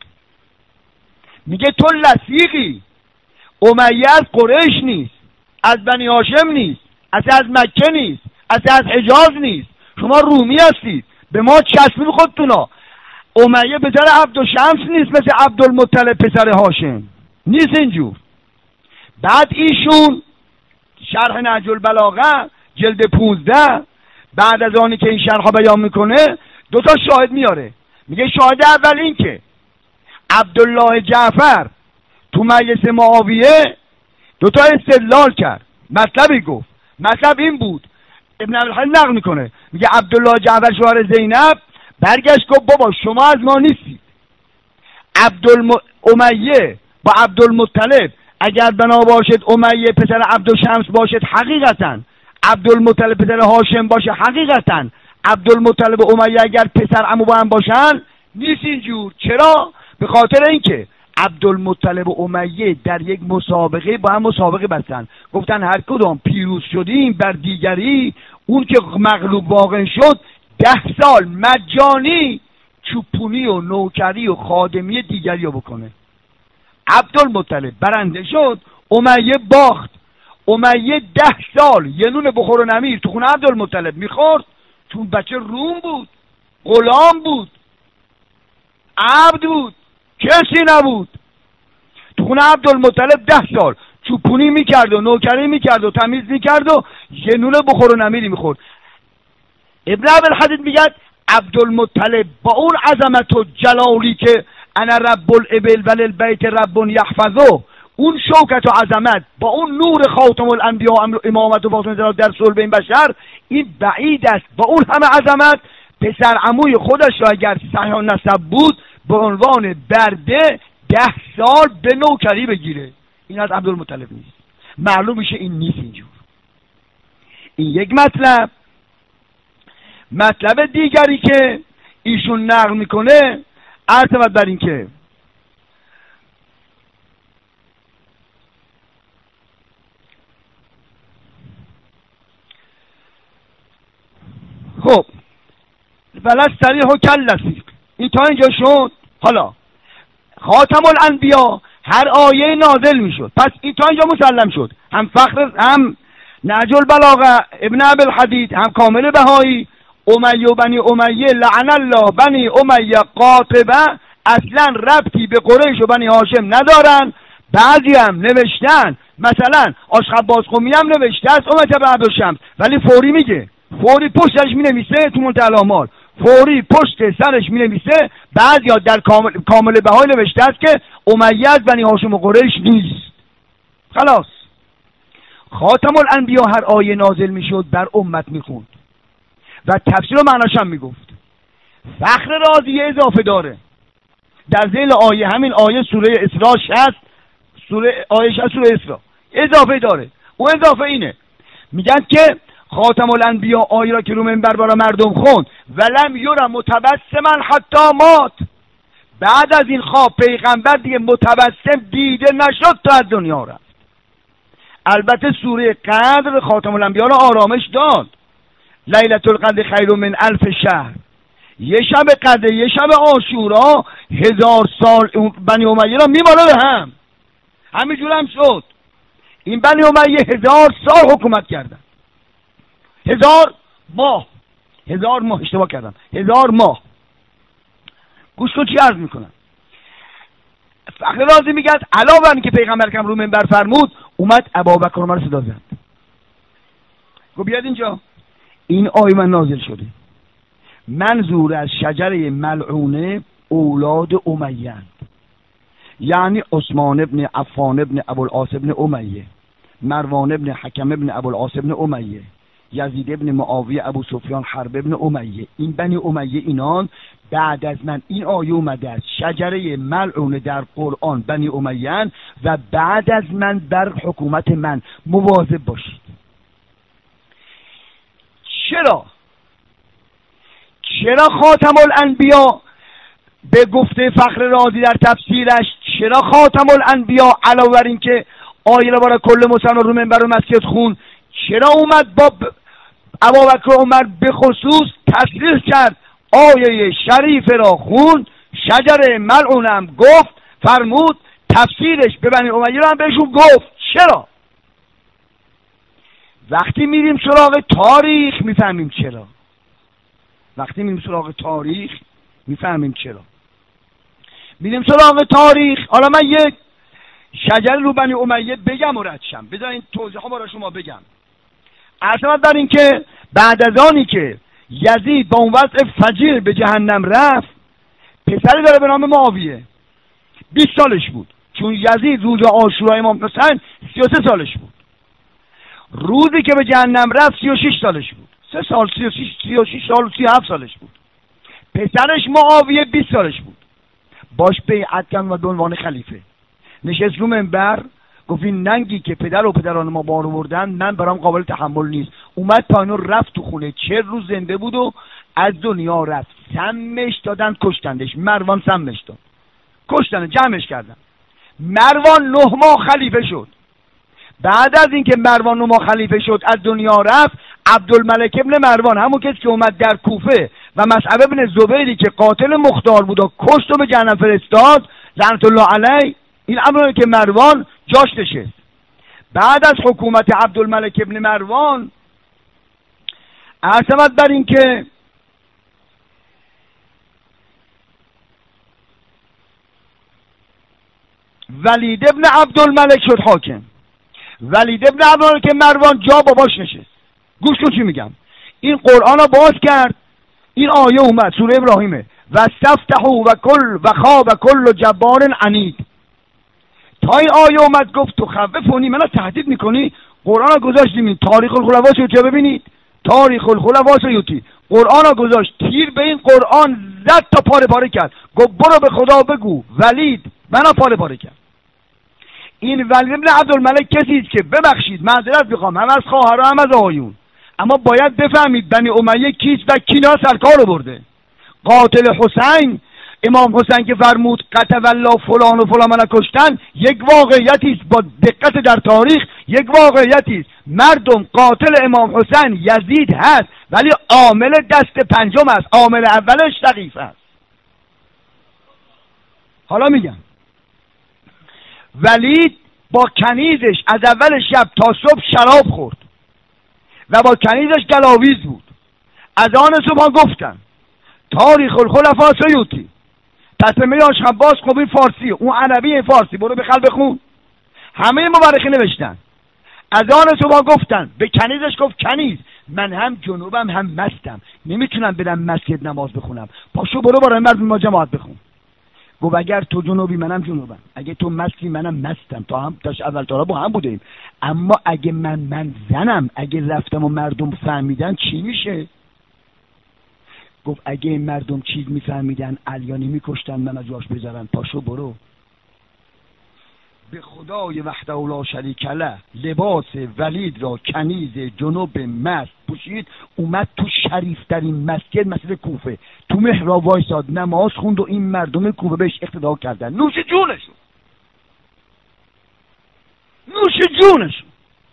میگه تو لصیقی، امیه از قریش نیست، از بنی هاشم نیست، از از مکه نیست، از از حجاز نیست، شما رومی هستید، به ما چسبید خودتونا. امیه پسر عبدالشمس نیست مثل عبدالمطلب پسر هاشم نیست اینجور. بعد ایشون شرح نهج البلاغه جلد پونزده بعد از آنی که این شرح بیان میکنه دو تا شاهد میاره. میگه شاهد اول این که عبدالله جعفر تو مجلس معاویه دو تا استدلال کرد، مطلبی گفت. مطلب این بود، ابن ابوالحدید نقل میکنه، میگه عبدالله جعفر شوهر زینب برگشت گفت بابا شما از ما نیستید، عبدالم... امیه با عبدالمطلب اگر بنا باشد امیه پسر عبدالشمس باشد حقیقتا، عبدالمطلب پسر هاشم باشه حقیقتا، عبدالمطلب و امیه اگر پسر عمو با هم باشن نیست اینجور. چرا؟ به خاطر اینکه عبدالمطلب و امیه در یک مسابقه با هم مسابقه بستن، گفتن هر کدام پیروز شدیم بر دیگری، اون که مغلوب واقع شد ده سال مجانی چوپونی و نوکری و خادمی دیگری رو بکنه. عبدالمطلب برنده شد، امیه باخت. امیه ده سال یه نون بخور و نمیر تو خونه عبدالمطلب میخورد، چون بچه روم بود، غلام بود، عبد بود، کسی نبود. تو خونه عبدالمطلب ده سال چوپونی میکرد و نوکری میکرد و تمیز میکرد و یه نون بخور و نمیری میخورد. ابن ابوالحدید میگه عبدالمطلب با اون عظمت و جلالی که انا رب الابل وللبیت رب یحفظه، اون شوکت و عظمت با اون نور خاتم الانبیا و امامت و فاطمه در صلب این بشر، این بعید است با اون همه عظمت پسر عموی خودش را اگر صحیح نسب بود به عنوان برده ده سال به نوکری بگیره. این از عبدالمطلب نیست. معلوم میشه این نیست اینجور. این یک مطلب. مطلب دیگری که ایشون نقل میکنه عرض بر این که خب ولا صریح و کاللصیق، این تا اینجا شد. حالا خاتم الانبیا هر آیه نازل میشد، پس این تا اینجا مسلم شد. هم فخر هم نهج البلاغه ابن ابوالحدید هم کامل بهایی امیه و بنی امیه لعن الله بنی امیه قاطبه اصلا ربطی به قریش و بنی هاشم ندارن. بعضی هم نوشتن، مثلا آشخباز قمی هم نوشته است امت به عبدالشمس، ولی فوری میگه، فوری پشتش می نویسه تو منتهی الآمال، فوری پشت سرش می نویسه. بعضی ها در کامل, کامل بهای نوشته است که امیه از بنی هاشم و قریش نیست. خلاص خاتم الانبیا هر آیه نازل می شد بر امت می خوند و تفسیر و معناش هم می گفت. فخر رازی اضافه داره در ذیل آیه، همین آیه سوره اسراء شصت، سوره آیه شصت سوره اسراء اضافه داره. او اضافه اینه، میگن که خاتم الانبیا آیه را که رو منبر برای مردم خوند ولم یرا متبسما حتی مات، بعد از این خواب پیغمبر دیگه متبسم دیده نشد تا از دنیا رفت. البته سوره قدر خاتم الانبیا را آرامش داد. لیلة القدر خیر من الف شهر، یه شب قدر یه شب عاشورا هزار سال بنی امیه را میماله به هم. همینجور هم شد. این بنی امیه هزار سال حکومت کردن، هزار ماه، هزار ماه اشتباه کردم، هزار ماه. گوش کن چی عرض میکنم. فخر رازی میگه علاوه بر اینکه پیغمبر کم رو منبر فرمود، اومد ابوبکر عمر صدا زد، گفت بیاد اینجا، این آیه من نازل شده، منظور از شجره ملعونه اولاد امیه، یعنی عثمان ابن عفان ابن ابوالعاص ابن امیه، مروان ابن حکم ابن ابوالعاص ابن امیه، یزید ابن معاویه ابو سفیان حرب ابن امیه. این بنی امیه اینان بعد از من، این آیه اومده از شجره ملعونه در قرآن بنی امیه و بعد از من بر حکومت من مواظب باشید. چرا؟ چرا خاتم الانبیا به گفته فخر رازی در تفسیرش، چرا خاتم الانبیا علاوه بر این که آیه را برای کل مسلمان رو منبر و مسجد خون، چرا اومد با ابوبکر عمر به خصوص تصریح کرد آیه شریف را خون، شجر ملعونم گفت، فرمود تفسیرش به بنی امیه را هم بهشون گفت. چرا؟ وقتی میریم سراغ تاریخ میفهمیم چرا. وقتی میریم سراغ تاریخ میفهمیم چرا. میریم سراغ تاریخ. حالا من یک شجر رو بنی امیه بگم و ردشم، بذارین توضیح ها برای شما بگم. اصلا در این که بعد از آنی که یزید با اون وضع فجیع به جهنم رفت، پسری داره به نام معاویه، بیست سالش بود، چون یزید روز عاشورای امام حسین سی و سه سالش بود. روزی که به جهنم رفت سی و شش سالش بود، سه سال سی و شش سی و شش سال و سی و هفت سالش بود. پسرش معاویه بیست سالش بود، باش بیعت کرد و به عنوان خلیفه نشست رو منبر، گفت این ننگی که پدر و پدران ما بار آوردن من برام قابل تحمل نیست. اومد پایین و رفت تو خونه، چه روز زنده بود و از دنیا رفت. سمش دادن، کشتندش. مروان سمش داد، کشتن، جمعش کردن. مروان نه ماه خلیفه شد. بعد از اینکه مروان نه ماه خلیفه شد از دنیا رفت، عبدالملک ابن مروان، همون کسی که اومد در کوفه و مصعب ابن زبیری که قاتل مختار بود و کشت و به جهنم فرستاد لعنت الله علیه، این امری که مروان جاش نشست. بعد از حکومت عبدالملک ابن مروان عصمت بر این که ولید ابن عبدالملک شد حاکم. ولید ابن عبدالملک مروان جا باباش نشست. گوش کن چی میگم. این قرآن رو باز کرد، این آیه اومد سوره ابراهیمه، و استفتحوا و کل و خواب کل جبار عنید. تا این آیه اومد گفت تو خوفونی، منو تهدید میکنی. قرآن رو گذاشتیم این تاریخ الخلفاء سیوطی ببینید، تاریخ الخلفاء سیوطی قرآن رو گذاشت، تیر به این قرآن زد تا پاره پاره کرد. گفت برو به خدا بگو ولید منو پاره پاره کرد. این ولید ابن عبدالملک کسی است که ببخشید معذرت میخوام هم از خواهرها هم از آقایون، اما باید بفهمید بنی امیه کیست و کینا سرکار رو برده. قاتل حسین، امام حسین که فرمود قتل الله فلان و فلان من کشتن، یک واقعیتی است با دقت در تاریخ، یک واقعیتی است. مردم قاتل امام حسین یزید هست، ولی عامل دست پنجم است، عامل اولش ضعیف است. حالا میگم ولید با کنیزش از اول شب تا صبح شراب خورد و با کنیزش گلاویز بود. از آن صبح گفتن تاریخ الخلفاء سیوطی، تسمه آشعباس خب این فارسی، اون عربی این فارسی، برو به خلق بخون. همه مورخین نوشتن از آن صبح گفتن، به کنیزش گفت کنیز من هم جنوبم هم مستم، نمیتونم برم مسجد نماز بخونم، پاشو برو برای مردم ما جماعت بخون. گفت اگر تو جنوبی منم جنوبم، اگه تو مستی منم مستم، تا هم تاش اول تا با هم بودیم، اما اگه من من زنم، اگه رفتم و مردم فهمیدن چی میشه؟ گفت اگه این مردم چیز میفهمیدن علیانی میکشتن من از جاش بذارن، پاشو برو. به خدای وحده لا شریک له لباس ولید را کنیز جنوب مست پوشید، اومد تو شریف ترین مسجد مسجد کوفه تو محراب وایساد نماز خوند و این مردم کوفه بهش اقتدا کردن. نوش جونشون، نوش جونشون.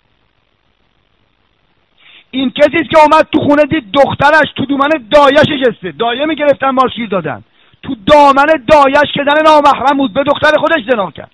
این کسیست که اومد تو خونه دید دخترش تو دامن دایش شسته، دایه میگرفتن ما شیر دادن، تو دامن دایش که زن نامحرم بود به دختر خودش زنا کرد.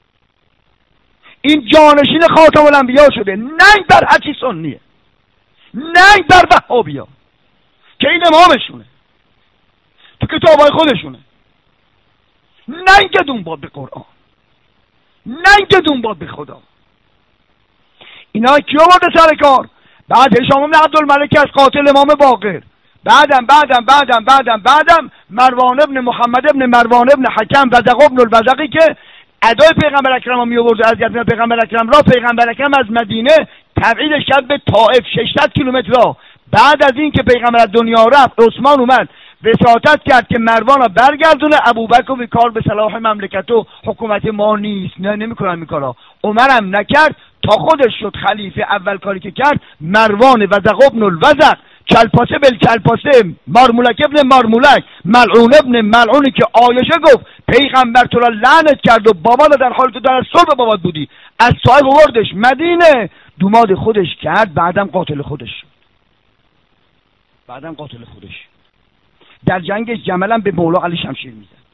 این جانشین خاتم الانبیا شده. ننگ بر هرچی سنیه، ننگ بر وهابیا که این امامشونه، تو کتابای خودشونه. ننگتون باد به قرآن، ننگتون باد به خدا. اینا کیا بارده سر کار؟ بعد هشام بن عبدالملک از قاتل امام باقر، بعدم بعدم بعدم بعدم بعدم مروان ابن محمد ابن مروان ابن حکم وزق ابن الوزقی که ادای پیغمبر اکرم ها می آورد و اذیت پیغمبر اکرم را. پیغمبر اکرم از مدینه تبعیدش کرد به طائف ششصد کیلومتر را. بعد از این که پیغمبر از دنیا رفت عثمان اومد وساطت کرد که مروان را برگردونه، ابوبکر به کار به صلاح مملکت و حکومت ما نیست، نه نمیکنن این کارا. عمرم نکرد تا خودش شد خلیفه. اول کاری که کرد مروان وزق ابن الوزق کلپاسه بل کلپاسه مارمولک ابن مارمولک ملعون ابن ملعونی که آیشه گفت پیغمبر تو را لعنت کرد و بابا در حال تو در صلح بابات بودی، از صاحب وردش مدینه دوماد خودش کرد. بعدم قاتل خودش شد، بعدم قاتل خودش در جنگ جملم به مولا علی شمشیر میزد.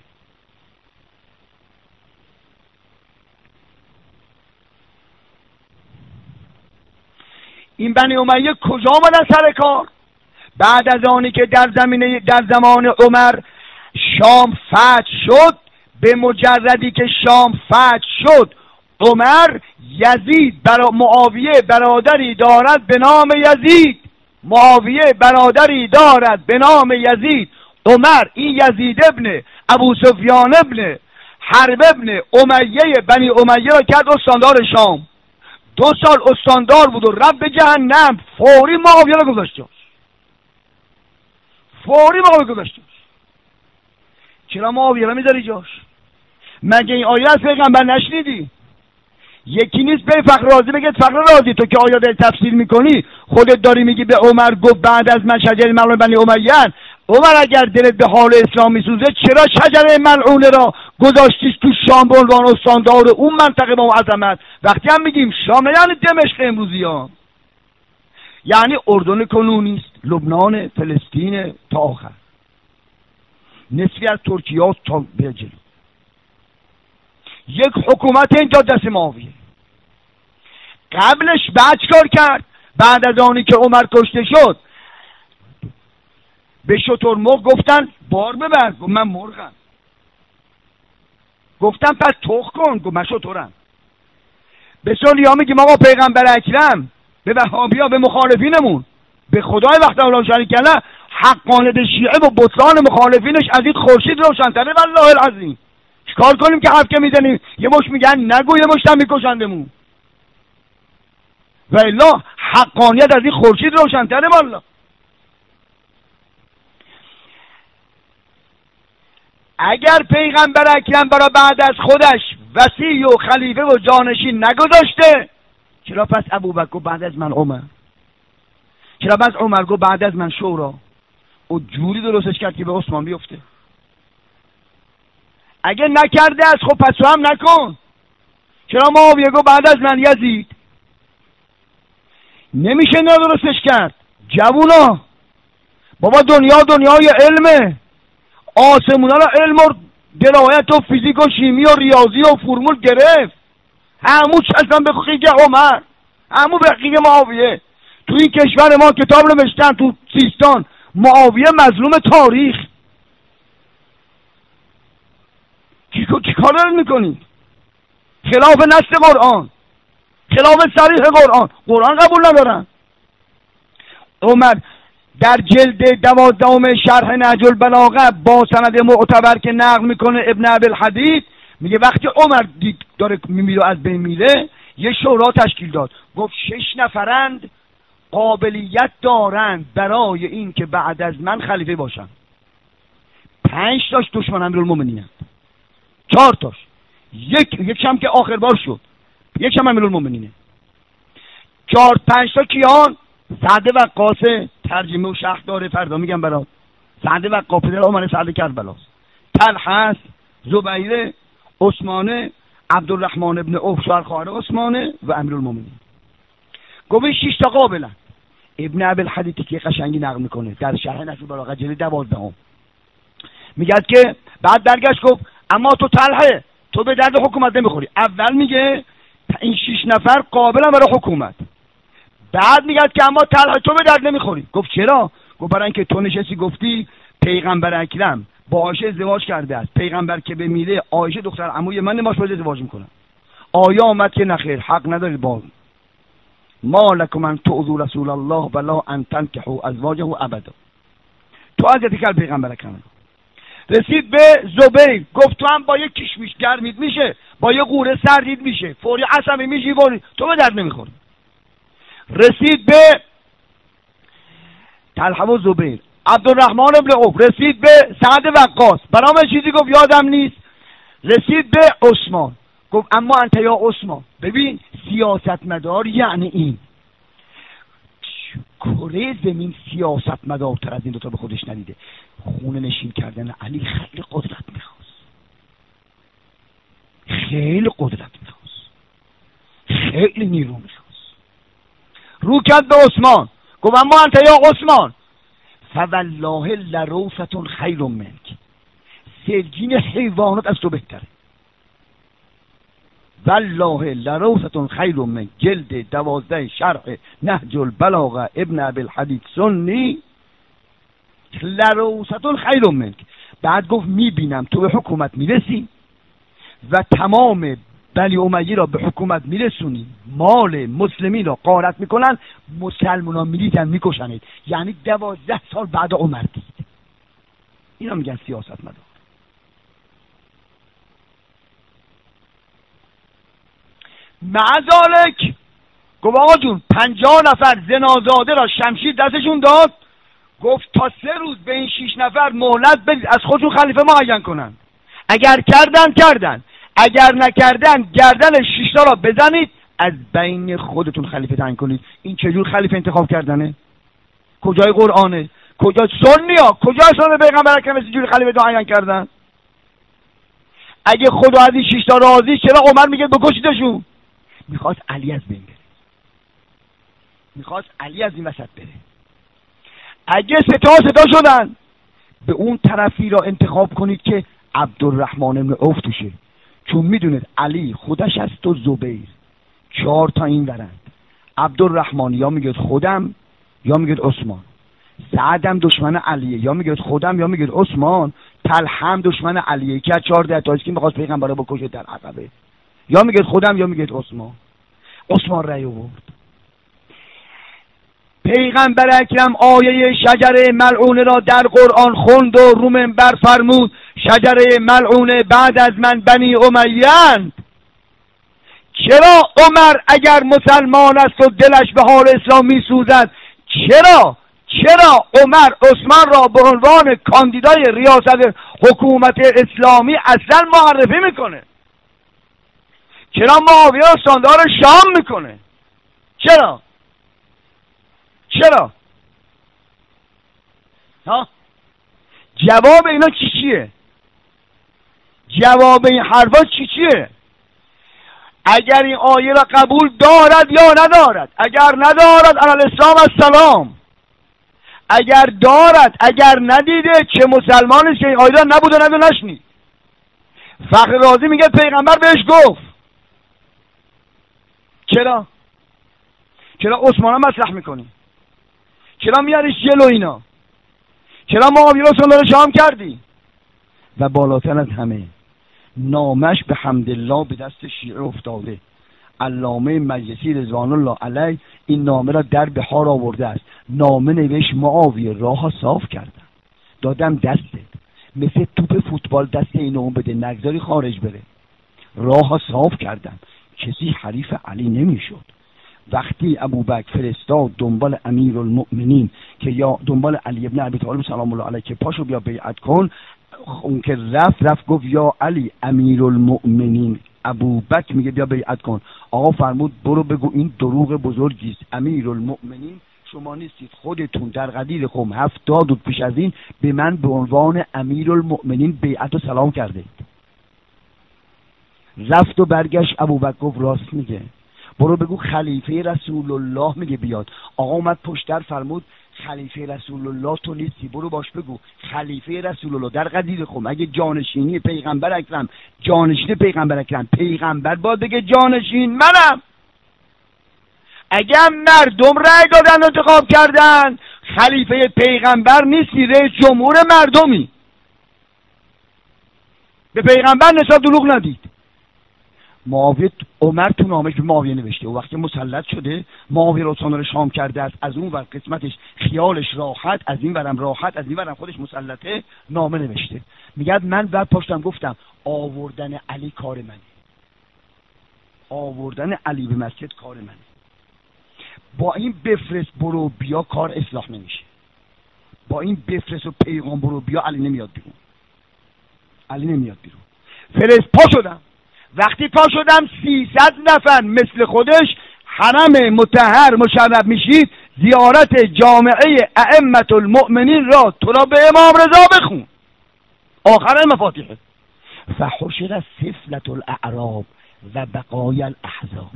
این بنی امیه کجا آمدن سر کار؟ بعد از آنی که در زمینه در زمان عمر شام فتح شد، به مجردی که شام فتح شد عمر یزید برا معاویه برادری دارد به نام یزید، معاویه برادری دارد به نام یزید. عمر این یزید ابن ابو سفیان ابن حرب ابن امیه بنی امیه را کرد استاندار شام. دو سال استاندار بود و رفت به جهنم. فوری معاویه را گذاشت، فوری معاویه گذاشت. چرا معاویه را میذاری جاش؟ مگه این آیه از پیغمبر نشنیدی؟ یکی نیست به فقر راضی بگید فقر راضی. تو که آیه داری تفسیر میکنی خودت داری میگی به عمر گفت بعد از من شجره ملعون بنی امیه. عمر اگر دلت به حال اسلام میسوزه چرا شجره ملعونه را گذاشتیش تو شام به عنوان استاندار اون منطقه با عظمت؟ وقتی هم میگیم شام نه یعنی دمشق امروزی ها، یعنی اردن کنونی است، لبنان، فلسطین تا آخر، نصفی از ترکیه تا به جلو. یک حکومت اینجا دست معاویه. قبلش بعد کار کرد؟ بعد از آنی که عمر کشته شد به شترمرغ گفتن بار ببر، گفت من مرغم. گفتم پس تخ کن، گفت من شترم. به سولیا میگیم آقا پیغمبر اکرم به وهابیا به مخالفینمون به خدای وحده لا شریک له حقانیت شیعه و بطلان مخالفینش از این خورشید روشن‌تره. والله العظیم چیکار کنیم که حرف که میزنیم یه مش میگن نگو یه مش هم میکشندمون، و الا حقانیت از این خورشید روشن‌تره. والله اگر پیغمبر اکرم برای بعد از خودش وصی و خلیفه و جانشین نگذاشته، چرا پس ابوبکر بعد از من عمر؟ چرا پس عمر گفت بعد از من شورا؟ او جوری درستش کرد که به عثمان بیفته. اگه نکرده از خب پس تو هم نکن. چرا معاویه گفت بعد از من یزید؟ نمیشه نه درستش کرد. جوونا بابا دنیا دنیای علمه، آسمونا را علم و درایت و فیزیک و شیمی و ریاضی و فرمول گرفت. همو چشم به خیگ عمر، همو به خیگ معاویه. تو این کشور ما کتاب نوشتن تو سیستان معاویه مظلوم تاریخ. چی کار دارید میکنید؟ خلاف نص قرآن، خلاف صریح قرآن. قرآن قبول ندارن. عمر در جلد دوازدهم شرح نهج البلاغه با سند معتبر که نقل میکنه ابن ابوالحدید، میگه وقتی عمر دید داره میمیره از بین میره، یه شورا تشکیل داد، گفت شش نفرند قابلیت دارند برای این که بعد از من خلیفه باشن. پنج تاش دشمن امیرالمومنین، چهار تاش، یک یک هم که آخر بار شد، یک هم امیرالمومنینه. چهار پنج تا کیان؟ سعد وقاص، ترجمه و شرح داره، فردا میگم برات. سعد وقاص پدر عمر سعد کربلاست. طلحه، زبیر، عثمان، عبدالرحمن ابن عوف شوهر خواهر عثمان و امیرالمومنین. گفت شش تا قابلن. ابن ابوالحدید که قشنگی نقل میکنه در شرح نهج البلاغه جلد دوازدهم، میگه که بعد برگشت گفت اما تو طلحه تو به درد حکومت نمیخوری. اول میگه این شش نفر قابلن برای حکومت، بعد میگه که اما طلحه تو به درد نمیخوری. گفت چرا؟ گفت برای اینکه تو نشستی گفتی پیغمبر اکرم با عایشه ازدواج کرده است، پیغمبر که بمیره عایشه دختر عموی من نماش باید ازدواج میکنه. آیا آمد که نخیر، حق ندارید با ما لکم ان تؤذوا رسول الله ولا ان تنکحوا ازواجه ابدا. تو اذیت کرد پیغمبر اکرم. رسید به زبیر، گفت تو هم با یک کشمیش گرمید میشه، با یک قوره سردید میشه، فوری عصبی میشی، فوری تو به درد نمیخوری. رسید به طلحه و زبیر. عبدالرحمن ابن عوف رسید به سعد وقاص، برام چیزی گفت یادم نیست. رسید به عثمان، گفت اما انت یا عثمان. ببین سیاستمدار یعنی این. کره زمین سیاستمدارتر از این دوتا به خودش ندیده. خونه نشین کردن علی خیلی قدرت میخواست، خیلی قدرت میخواست، خیلی نیرو میخواست. رو کرد به عثمان، گفت اما انت یا عثمان فوالله لروثة خیر منک. سرگین حیوانات از تو بهتره. والله لروثة خیر منک، جلد دوازده شرح نهج البلاغه ابن ابوالحدید سنی. لروثة خیر منک. بعد گفت میبینم تو به حکومت میرسی و تمام بنی امیه را به حکومت میرسونی، مال مسلمین را غارت میکنن، مسلمان ها میریزن میکشنید. یعنی دوازده سال بعد عمر دید. اینا میگن سیاست مدار. معذالک گفت آقا جون پنجاه نفر زنازاده را شمشیر دستشون داد، گفت تا سه روز به این شیش نفر مهلت بدید از خودشون خلیفه معین کنن. اگر کردن کردن، اگر نکردن گردن شیشتا را بزنید از بین خودتون خلیفه تعیین کنید. این چجور خلیفه انتخاب کردنه؟ کجای قرآنه؟ کجا سنی ها؟ کجا سنت پیغمبر اکرم اینجوری خلیفه تعیین کردن؟ اگه خدا از این شیشتا راضی چرا عمر میگه بکشیدشون؟ میخواست علی از بین بره، میخواست علی از این وسط بره. اگه ستا ستا شدن به اون طرفی را انتخاب کنید که عبدالرحمن ابن عوف توشه، چون میدونید علی خودش است و زبیر چهار تا این ورند. عبدالرحمن یا میگید خودم یا میگید عثمان، سعدم دشمن علیه یا میگید خودم یا میگید عثمان، طلحه هم دشمن علیه که از چهارده تاش که میخواست پیغمبر رو بکشه در عقبه، یا میگید خودم یا میگید عثمان. عثمان رأی آورد. پیغمبر اکرم آیه شجره ملعونه را در قرآن خوند و رو منبر فرمود شجره ملعونه بعد از من بنی امیه‌اند. چرا عمر اگر مسلمان است و دلش به حال اسلام میسوزد، چرا چرا عمر عثمان را به عنوان کاندیدای ریاست حکومت اسلامی اصلا معرفی میکنه؟ چرا معاویه را ساندار شام میکنه؟ چرا چرا ها؟ جواب اینا چی چیه؟ جواب این حرفا چی چیه؟ اگر این آیه را قبول دارد یا ندارد، اگر ندارد علی الاسلام السلام، اگر دارد، اگر ندیده چه مسلمانی که این آیه را نبوده ندو نشنید. فخر رازی میگه پیغمبر بهش گفت. چرا؟ چرا عثمان مطرح میکنی؟ چرا میاریش جلو اینا؟ چرا معاویه رو سالار شام کردی؟ و بالاتر از همه نامش به حمدالله به دست شیعه افتاده. علامه مجلسی رضوان الله علیه این نامه را در بحار آورده است. نامه نوشت معاویه راه صاف کردم، دادم دستت، مثل توپ فوتبال دست این اون بده، نگذاری خارج بره. راه صاف کردم، کسی حریف علی نمیشد. وقتی ابوبکر فرستاد دنبال امیرالمؤمنین که یا دنبال علی ابن ابی طالب سلام الله علیه که پاشو بیا بیعت کن، اون که رفت رفت گفت یا علی امیرالمؤمنین ابوبکر میگه بیا بیعت کن. آقا فرمود برو بگو این دروغ بزرگی است، امیرالمؤمنین شما نیستید، خودتون در قدیر قم هفتاد بود پیش از این به من به عنوان امیرالمؤمنین بیعت و سلام کرده. رفت و برگشت ابوبکر گفت راست میگه، برو بگو خلیفه رسول الله میگه بیاد. آقا اومد پشت در فرمود خلیفه رسول الله تو نیستی، برو باش بگو خلیفه رسول الله در قدیر قم اگه جانشینی پیغمبر اکرم، جانشین پیغمبر اکرم، پیغمبر باید بگه جانشین منم. اگه مردم رأی دادن انتخاب کردن، خلیفه پیغمبر نیستی، رئیس جمهور مردمی. به پیغمبر نسبت دروغ ندید. معاویه عمر تو نامش به معاویه نوشته و وقتی مسلط شده معاویه رو سالار شام کرده است، از اون ور قسمتش خیالش راحت، از این ورم راحت، از این ورم خودش مسلطه، نامه نوشته. میگه من بعد پاشتم گفتم آوردن علی کار منه، آوردن علی به مسجد کار منه، با این بفرست برو بیا کار اصلاح نمیشه، با این بفرست و پیغام برو بیا علی نمیاد بیرون، علی نمیاد بیرون. فرست پا شدم، وقتی پا شدم سیصد نفر مثل خودش حرم مطهر مشرف میشید، زیارت جامعه ائمه المؤمنین را تو را به امام رضا بخون. آخر مفاتیحه فحشر سفلة الاعراب و بقای الاحزاب،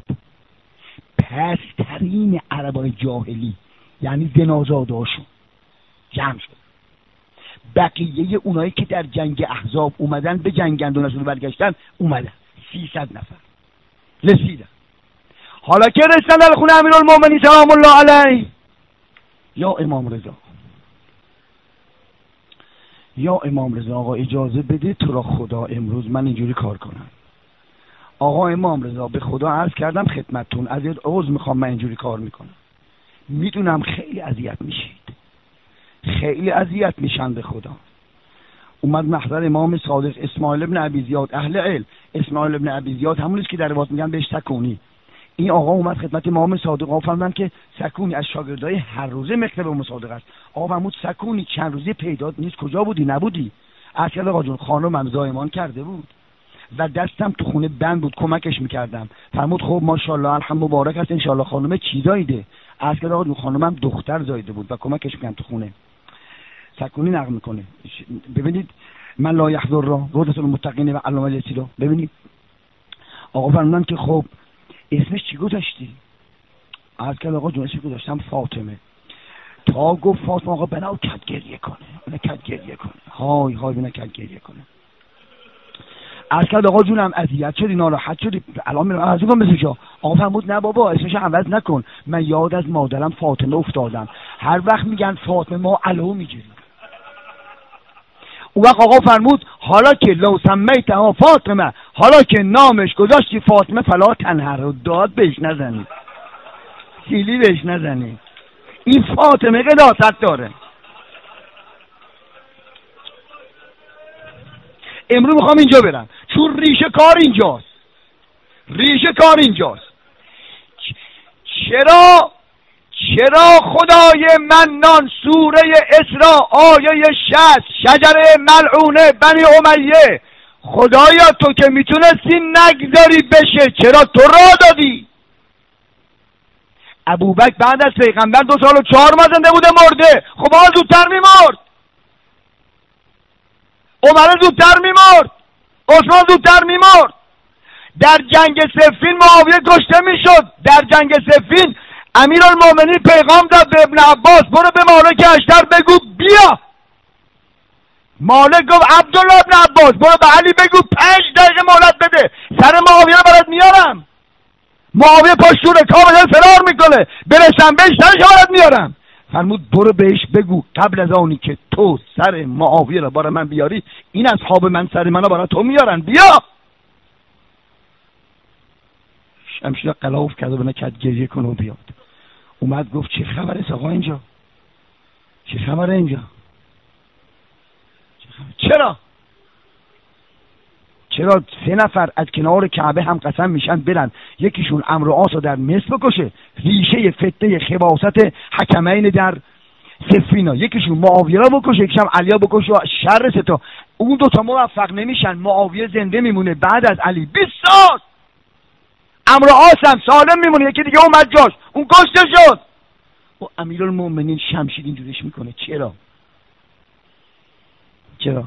پسترین عربای جاهلی یعنی زنازادهاشون جمع شد. بقیه اونایی که در جنگ احزاب اومدن به جنگند و نشون برگشتن اومدن سیصد نفر رسیدن. حالا که رسیدن در خونه امیرالمؤمنین سلام الله علیه، یا امام رضا یا امام رضا آقا اجازه بده تو را خدا امروز من اینجوری کار کنم. آقا امام رضا به خدا عرض کردم خدمتتون، ازت عذر میخوام من اینجوری کار میکنم، میدونم خیلی اذیت میشید، خیلی اذیت میشن به خدا. اومد محضر امام صادق اسماعیل ابن ابی زیاد اهل علم، اسماعیل ابن ابی زیاد همونیست که در روایت میگن بهش سکونی. این آقا اومد خدمت امام صادق، آقا فرمودن که سکونی از شاگردای هر روزه مکتب امام صادق است. آقا فرمود سکونی چند روزه پیدا نیست، کجا بودی؟ نبودی؟ اصلا آقا جون خانمم زایمان کرده بود و دستم تو خونه بند بود کمکش میکردم. فرمود خب ماشاءالله الحمد مبارک است، انشالله خانم چی زایده؟ اصلا آقا جون خانمم دختر زایده بود و کمکش میکردم تو خونه. سکونی نقل میکنه. ببینید من لا یحضر را روضة المتقین و علامه الیسی رو ببینید. آقا فرمودن که خب اسمش چی گذاشتی؟ عرض کرد آقا جون اسمش گذاشتم فاطمه. تا گفت فاطمه آقا بنا کد گریه کنه، بنا کد گریه کنه، های های بنا کد گریه کنه. عرض کرد آقا جونم اذیت شدی ناراحت شدی الان میرم عرض کنم مثل شما. آقا فرمود نه بابا اسمش عوض نکن، من یاد از مادرم فاطمه افتادم، هر وقت میگن فاطمه ما علو میگیریم. اون وقت آقا فرمود حالا که لو سمیتها فاطمه، حالا که نامش گذاشتی فاطمه فلا تنهر، رو داد بهش نزنید، سیلی بهش نزنید، این فاطمه قداست داره. امروز میخوام اینجا برم چون ریشه کار اینجاست، ریشه کار اینجاست. چرا چرا خدای منان سوره اسراء آیه شصت شجره ملعونه بنی امیه، خدایا تو که میتونستی نگذاری بشه چرا تو را دادی؟ ابوبکر بعد از پیغمبر دو سال و چهار ماه زنده بوده مرده، خب آقا زودتر میمرد، عمر زودتر میمرد، عثمان زودتر میمرد. در جنگ صفین معاویه کشته میشد، در جنگ صفین امیرالمؤمنین پیغام داد به ابن عباس برو به مالک اشتر بگو بیا. مالک گفت عبدالله ابن عباس برو به علی بگو پنج دقیقه مهلت بده سر معاویه رو برات میارم. معاویه پشتون کاملا فرار میکنه، برسم بهش سرش برات میارم. فرمود برو بهش بگو قبل از آنی که تو سر معاویه را برای من بیاری، این اصحاب من سر منو برای تو میارن، بیا. شمشیر قلاف کرد و نکرد گریه کنه و بیاد. اومد گفت چه خبره آقا اینجا؟ چه خبره اینجا؟ چه خبره؟ چرا؟ چرا سه نفر از کنار کعبه هم قسم میشن برن یکیشون عمرو عاص رو در مصر بکشه، ریشه فتنه خباثت حکمین در صفینا، یکیشون معاویه رو بکشه، یکیشون علی رو بکشه و شر ستا. اون دو تا موفق نمیشن، معاویه زنده میمونه بعد از علی بیست سال، عمرو عاص هم سالم میمونه، یکی دیگه اومد جاش اون کشته شد. و امیرالمومنین شمشیر اینجوریش میکنه. چرا؟ چرا؟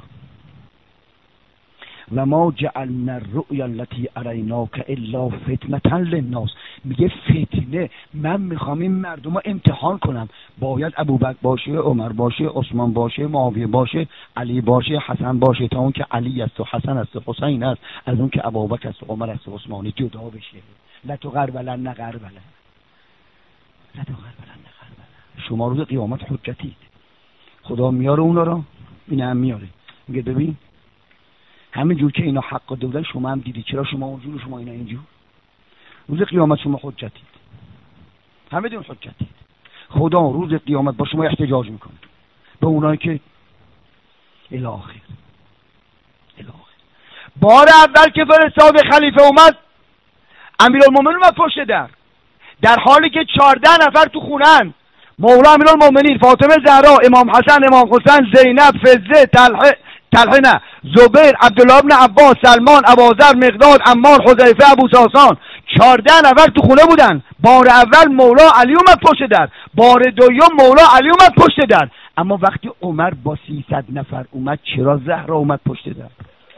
و ما جعلنا الرؤیا التي اریناک الا فتنة للناس. میگه فتنه، من میخوام این مردم رو امتحان کنم، باید ابوبکر باشه، عمر باشه، عثمان باشه، معاویه باشه، علی باشه، حسن باشه، تا اون که علی است و حسن است و حسین است، از اون که ابوبکر است و عمر است و عثمان جدا بشه. لا تو غربلن نه غربلن، لا تو غربلن نه غربلن. شما روز قیامت حجتید. خدا میاره اونا رو، این هم میاره. میگه ببین همین جور که اینا حق دادن شما هم دیدی، چرا شما اونجور شما اینا اینجور؟ روز قیامت شما حجتید، همه دون حجتید. خدا روز قیامت با شما احتجاج میکنه به اونایی که الاخر الاخر. بار اول که فرستاد خلیفه اومد، امیرالمومنین اومد پشت در، در حالی که چهارده نفر تو خونن، مولا امیرالمومنین، فاطمه زهرا، امام حسن، امام حسین، زینب، فضه، طلحه طلحه نه زبیر، عبدالله ابن عباس، سلمان، ابوذر، مقداد، عمار، حذیفه، ابو ساسان، چهارده نفر تو خونه بودن. بار اول مولا علی اومد پشت در، بار دوم مولا علی اومد پشت در. اما وقتی عمر با سیصد نفر اومد، چرا زهرا اومد پشت در؟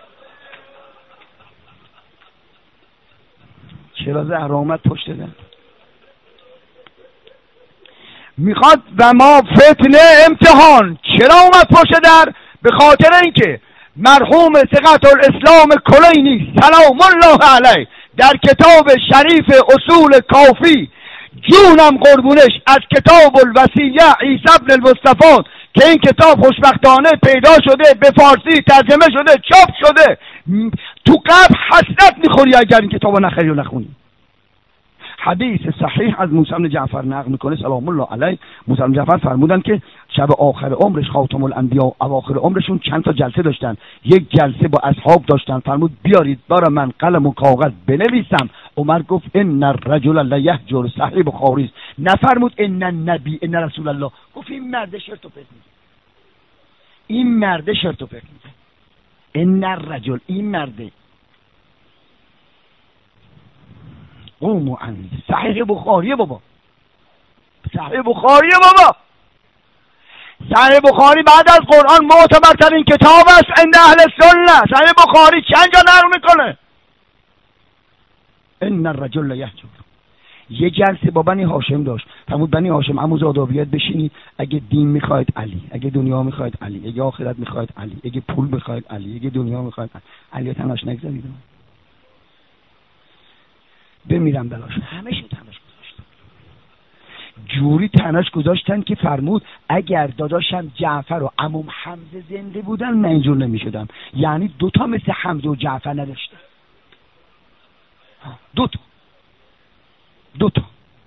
چرا زهرا اومد پشت در؟ میخواد و ما فتنه امتحان. چرا اومد پشت در؟ به خاطر اینکه مرحوم ثقة الاسلام کلینی سلام الله علیه در کتاب شریف اصول کافی، جونم قربونش، از کتاب الوصیه عیسی ابن المصطفی که این کتاب خوشبختانه پیدا شده، به فارسی ترجمه شده، چاپ شده، تو قبر حسرت میخوری اگر این کتاب نخری و نخونی. حدیث صحیح از موسی بن جعفر نقل میکنه سلام الله علیه. موسی بن جعفر فرمودن که شب آخر عمرش خاتم الانبیا، اواخر عمرشون چند تا جلسه داشتن. یک جلسه با اصحاب داشتن، فرمود بیارید برای من قلم و کاغذ بنویسم. عمر گفت ان الرجل لیهجر، صحیح بخاری است. نفرمود ان النبی ان رسول الله، گفت این مرد شرط و پرت میگه، این مرد شرط و پرت میگه. ان الرجل، این مرده. قوموا عنی، صحیح بخاریه بابا، صحیح بخاریه بابا، صحیح بخاری بعد از قرآن معتبرترین کتاب است عند اهل سنت. صحیح بخاری چند جا نقل میکنه ان الرجل یهجر. یه جلسه با بنی هاشم داشت، فرمود بنی هاشم عمو زاداویت بشینید، اگه دین میخواید علی، اگه دنیا میخواید علی، اگه آخرت میخواید علی، اگه پول میخواید علی، اگه دنیا میخواید علی. علی تناش نگذارید، بمیرم بلاش. همه شو تناش گذاشتن، جوری تناش گذاشتن که فرمود اگر داداشم جعفر و عموم حمزه زنده بودن من اینجور نمیشدم. یعنی دوتا مثل حمزه و جعفر نداشتن، دوتا دوتا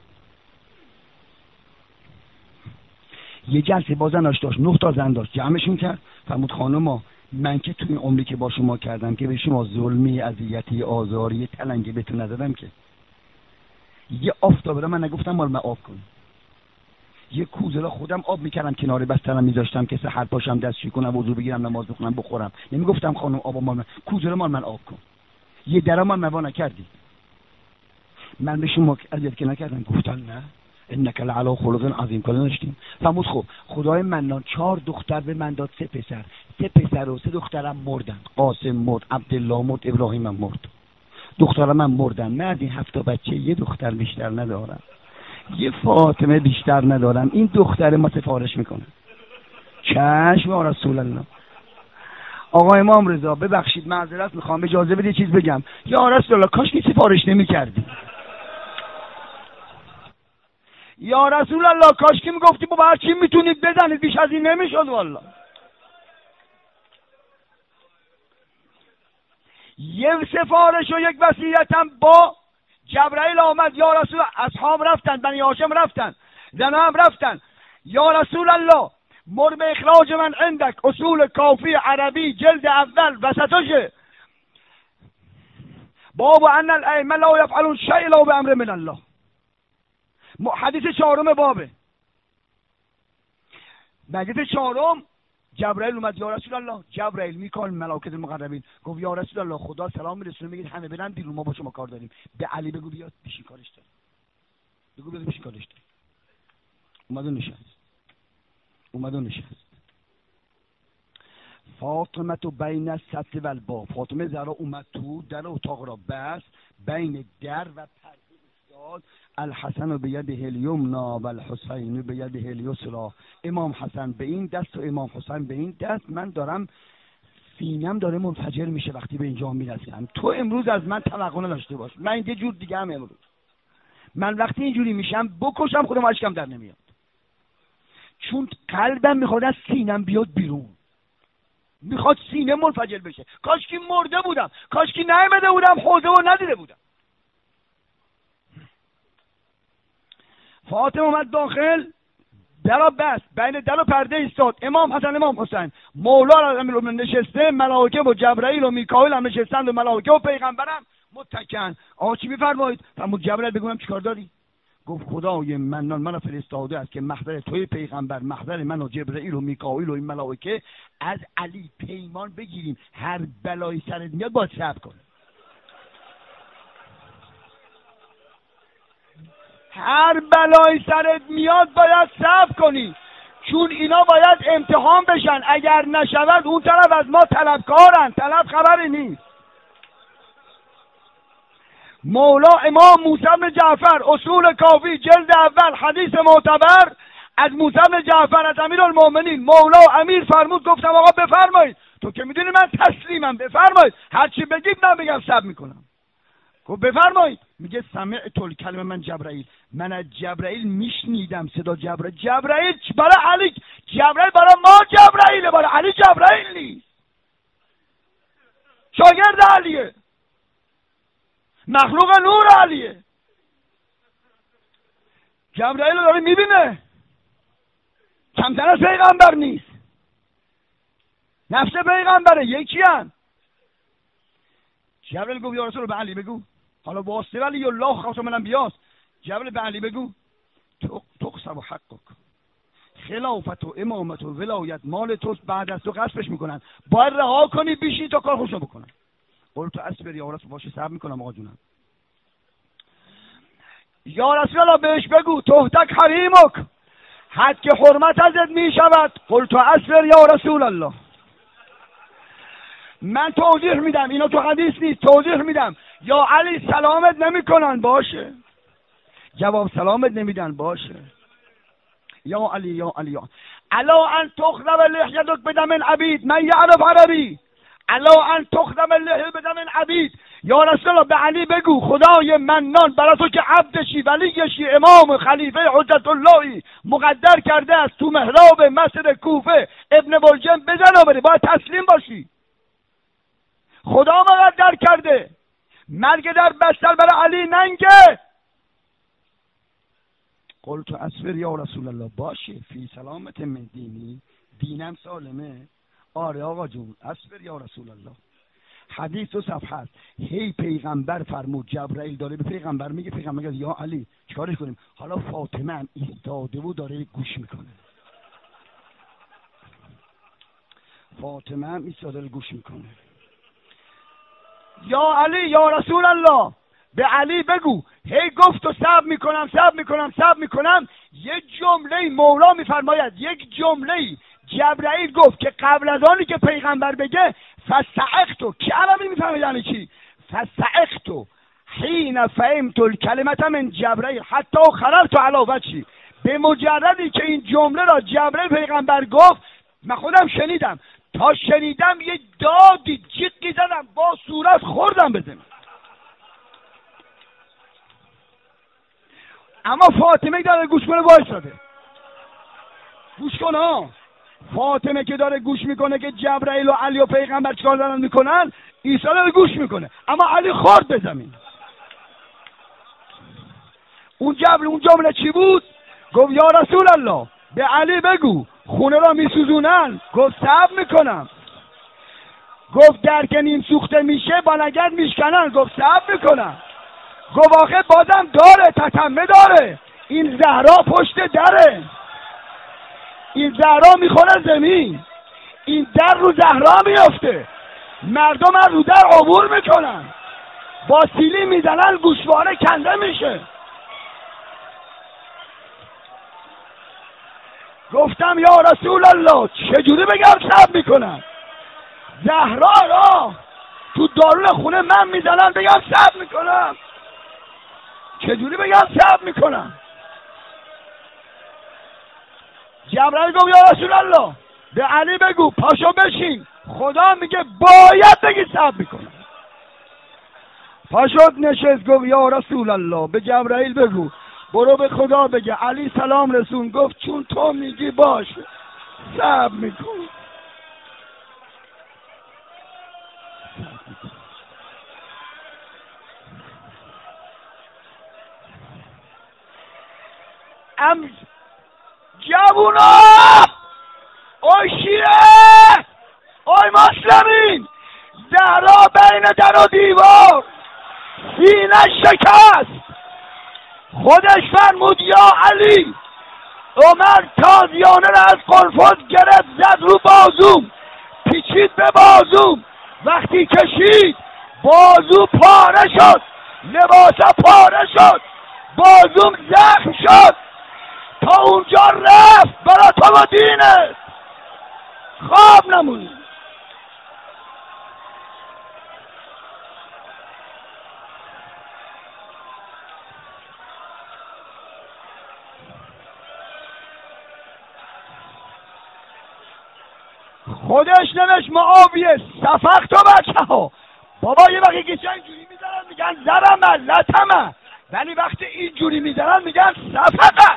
یه جلسه با زناش داشت، نه تا زن داشت، جمعشون کرد، فرمود خانم من که توی این عمری که با شما کردم که به شما ظلمی، اذیتی، آزاری، تلنگی بهتون ندادم که. یه آفتاب را من نگفتم مال من آب کن، یه کوزه را خودم آب میکردم کنار بسترم میذاشتم که سحر پاشم دستشویی کنم، وضو بگیرم، نماز بخونم، بخورم. نمیگفتم خانم آب مال من، کوزه را مال من آب کن. یه درام من نوا نکردی، من به شما اذیت که نکردم. گفتن نه انک لعلی خلق عظیم. کلا نشتیم. فرمود خب خدای منان چهار دختر به من داد، سه پسر، سه پسر و سه دخترم مردن. قاسم مرد، عبدالله مرد، ابراهیم هم مرد. دخترم هم مردن. من از این هفت بچه یه دختر بیشتر ندارم، یه فاطمه بیشتر ندارم. این دختر ما سفارش میکنه. چشم یا رسول الله. آقا امام رضا ببخشید معذرت میخوام، اجازه بده چیز بگم. یا رسول الله کاش که سفارش نمیکردی. یا رسول الله کاش که میگفتی با هر چی میتونید بزنید، بیش از این نمیشد والله. یه سفارش و یک وصیتم با جبرائیل آمد. یا رسول، اصحاب رفتن، بنی هاشم رفتن، زنها هم رفتن. یا رسول الله مر به اخراج من عندك، اصول کافی عربی جلد اول وسطشه، باب ان الائمه لا یفعلون شیئا الا بامر من الله. حدیث چهارم بابه. مجلس چهارم جبرائیل اومد. یا رسول الله، جبرائیل میکائیل ملائکه المقربین گفت یا رسول الله خدا سلام میرسونه میگید همه برن بیرون، ما با شما کار داریم. به علی بگو بیاد بشین کارش داره. بگو بیاد بشین کارش داره. اومد و نشست. اومد و نشست. فاطمه تو بین السطل و الباب. فاطمه زهرا اومد تو، در اتاق را بست، بین در و پرده استاد. الحسن به ید الیمنی و الحسین به ید الیسری. امام حسن به این دست و امام حسین به این دست. من دارم سینم داره منفجر میشه وقتی به اینجا میرسم. تو امروز از من توقع نداشته باش، من یه جور دیگه هم امروز من وقتی اینجوری میشم بکشم خودم اشکم در نمیاد، چون قلبم میخواد از سینم بیاد بیرون، میخواد سینه منفجر بشه. کاش که مرده بودم، کاش که نیامده بودم حوضه و ندیده بودم. فاطمه اومد داخل، در بست، بین در و پرده ایستاد. امام حسن امام حسین، مولا امیرالمومنین نشسته، ملائکه و جبرائیل و میکائیل هم نشستند و ملائکه و پیغمبرم متکئن. آقا چی میفرمایید؟ فرمود جبرائیل بگم چیکار داری؟ گفت خدای منان منو فرستاده است که محضر توی پیغمبر، محضر من و جبرائیل و میکائیل و این ملائکه، از علی پیمان بگیریم هر بلایی سرت میاد باید صبر کن. هر بلایی سرت میاد باید صبر کنی، چون اینا باید امتحان بشن. اگر نشود اون طرف از ما طلبکارن، طلب خبری نیست. مولا امام موسی بن جعفر، اصول کافی جلد اول، حدیث معتبر از موسی بن جعفر از امیرالمومنین. مولا امیر فرمود، گفتم آقا بفرمایید، تو که میدونی من تسلیمم، بفرمایید هر چی بگید من بگم صبر میکنم. گفت بفرمایید. میگه سمعت الکلمه من جبرائیل، من از جبرائیل میشنیدم صدا جبرائیل. جبرائیل برای علی، جبرائیل برای ما جبرائیل، برای علی جبرائیل نیست. شاگرد علیه، مخلوق نور علیه. جبرائیل رو داره میبینه، کمتر از پیغمبر نیست، نفس پیغمبره، یکی هم. جبرائیل گفت یا رسول به علی بگو، حالا واسطه ولی الله خاصه منم بیاست. جبرائیل به علی بگو تقسم حقک، خلافت و امامت و ولایت مال توست، بعد از تو غصبش میکنن، باید رها کنی بیشی تا کار خوشو بکنن. قلت اصبر یا رسول، باشه صبر میکنم آقا جونم. یا رسول الله بهش بگو تهتک حریمک، حد که حرمت ازت میشود. قلت اصبر یا رسول الله. من توضیح میدم، اینا تو حدیث نیست، توضیح میدم. یا علی سلامت نمیکنن، باشه. جواب سلامت نمیدن، باشه. یا علی یا علی یا الا ان تخذب لحیتک بدم عبید من یعرف عربی، الا ان تخذب اللحیه بدم عبید. یا رسول الله به علی بگو خدای منان برای تو که عبدشی، ولیشی، امام خلیفه حجت اللهی مقدر کرده است تو محراب مسجد کوفه ابن بلجم بزن و بری، باید تسلیم باشی. خدا مقدر کرده، مرگ در بستر برای علی ننگه. قلت اصبر یا رسول الله، باشه فی سلامت من دینی، دینم سالمه. آره آقا جون اصبر یا رسول الله. حدیث دو صفحه است. هی پیغمبر فرمود، جبرائیل داره به پیغمبر میگه، پیغمبر میگه یا علی چیکارش کنیم؟ حالا فاطمه هم ایستاده و داره گوش میکنه. فاطمه هم ایستاده داره گوش میکنه. یا علی یا رسول الله، به علی بگو هی گفت و صبر میکنم صبر میکنم صبر میکنم. یک جمله مولا میفرماید، یک جمله جبرائیل گفت که قبل از آنی که پیغمبر بگه فسعقتو، که عربی میفهمه یعنی چی؟ فسعقتو حین فهمت الکلمه من جبرائیل حتی خررت علی وجهی. به مجردی که این جمله را جبرائیل پیغمبر گفت من خودم شنیدم، تا شنیدم یه دادی جیغی زدم، با صورت خوردم بزنم. اما فاطمه داره گوش کنه وایساده. گوش کن ها. فاطمه که داره گوش میکنه که جبرائیل و علی و پیغمبر چیکار دارن میکنن، عیسی داره گوش میکنه، اما علی خورد به زمین. اون جبر اون جمله چی بود؟ گفت یا رسول الله به علی بگو خونه را میسوزونن. گفت صبر میکنم. گفت در که نیم سوخته میشه با لگد میشکنن. گفت صبر میکنم. گفت آخه بازم داره تتمه داره، این زهرا پشت دره، این زهرا میخوره زمین، این در رو زهرا میفته، مردم از رو در عبور میکنن، با سیلی میزنن گوشواره کنده میشه. گفتم یا رسول الله چجوری بگم صبر میکنم؟ زهرا را تو دارون خونه من میزنن بگم صبر میکنم؟ چجوری بگم صبر میکنم؟ جبرائیل گفت یا رسول الله به علی بگو پاشو بشین، خدا میگه باید بگی صبر میکنم. پاشد نشست. گفت یا رسول الله به جبرائیل بگو برو به خدا بگه علی سلام رسون. گفت چون تو میگی باشه صبر میکن. ام جوونا، اوی شیعه، اوی مسلمین، زهرا بین در و دیوار سینه شکست. خودش فرمود یا علی. عمر تازیانه را از قرفز گرفت زد رو بازوم، پیچید به بازوم، وقتی کشید بازو پاره شد، لباسا پاره شد، بازوم زخم شد، تا اونجا رفت برا تو و دینت خواب نمونی. خودش نوشت معاویه سفق تو بچه ها. بابا یه وقتی که اینجوری میزنن میگن زرمه لطمه، ولی وقتی اینجوری میزنن میگن سفقه.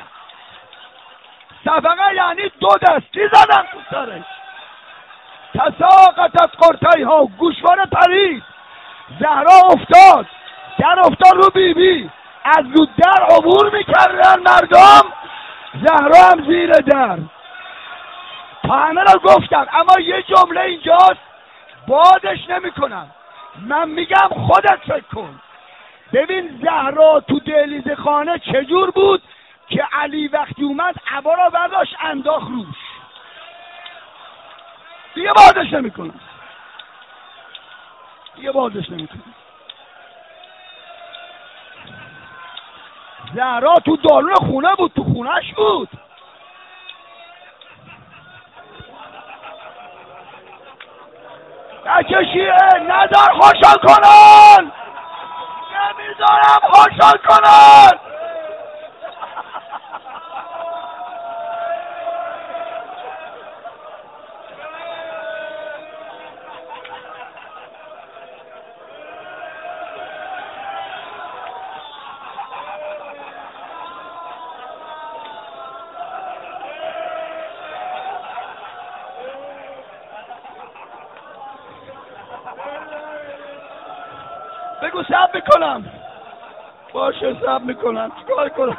سفقه یعنی دو دستی زدن تو سرش. تساقط از قرطی ها، گوشواره پرید، زهرا افتاد، در افتاد رو بی بی، از رو در عبور میکردن مردم، زهرا هم زیر در. تا همه را گفتم، اما یه جمله اینجاست بادش نمی کنم. من میگم خودت فکر کن. ببین زهرا تو دهلیز خانه چجور بود که علی وقتی اومد عبا را برداشت انداخت روش. دیگه بادش نمی کنم. دیگه بادش نمی کنم. زهرا تو دارون خونه بود، تو خونهش بود. نکشیه ندار خوشحال کنن، نمیذارم خوشحال کنن. بگو صبر میکنم. باشه صبر میکنم. چیکار کنم؟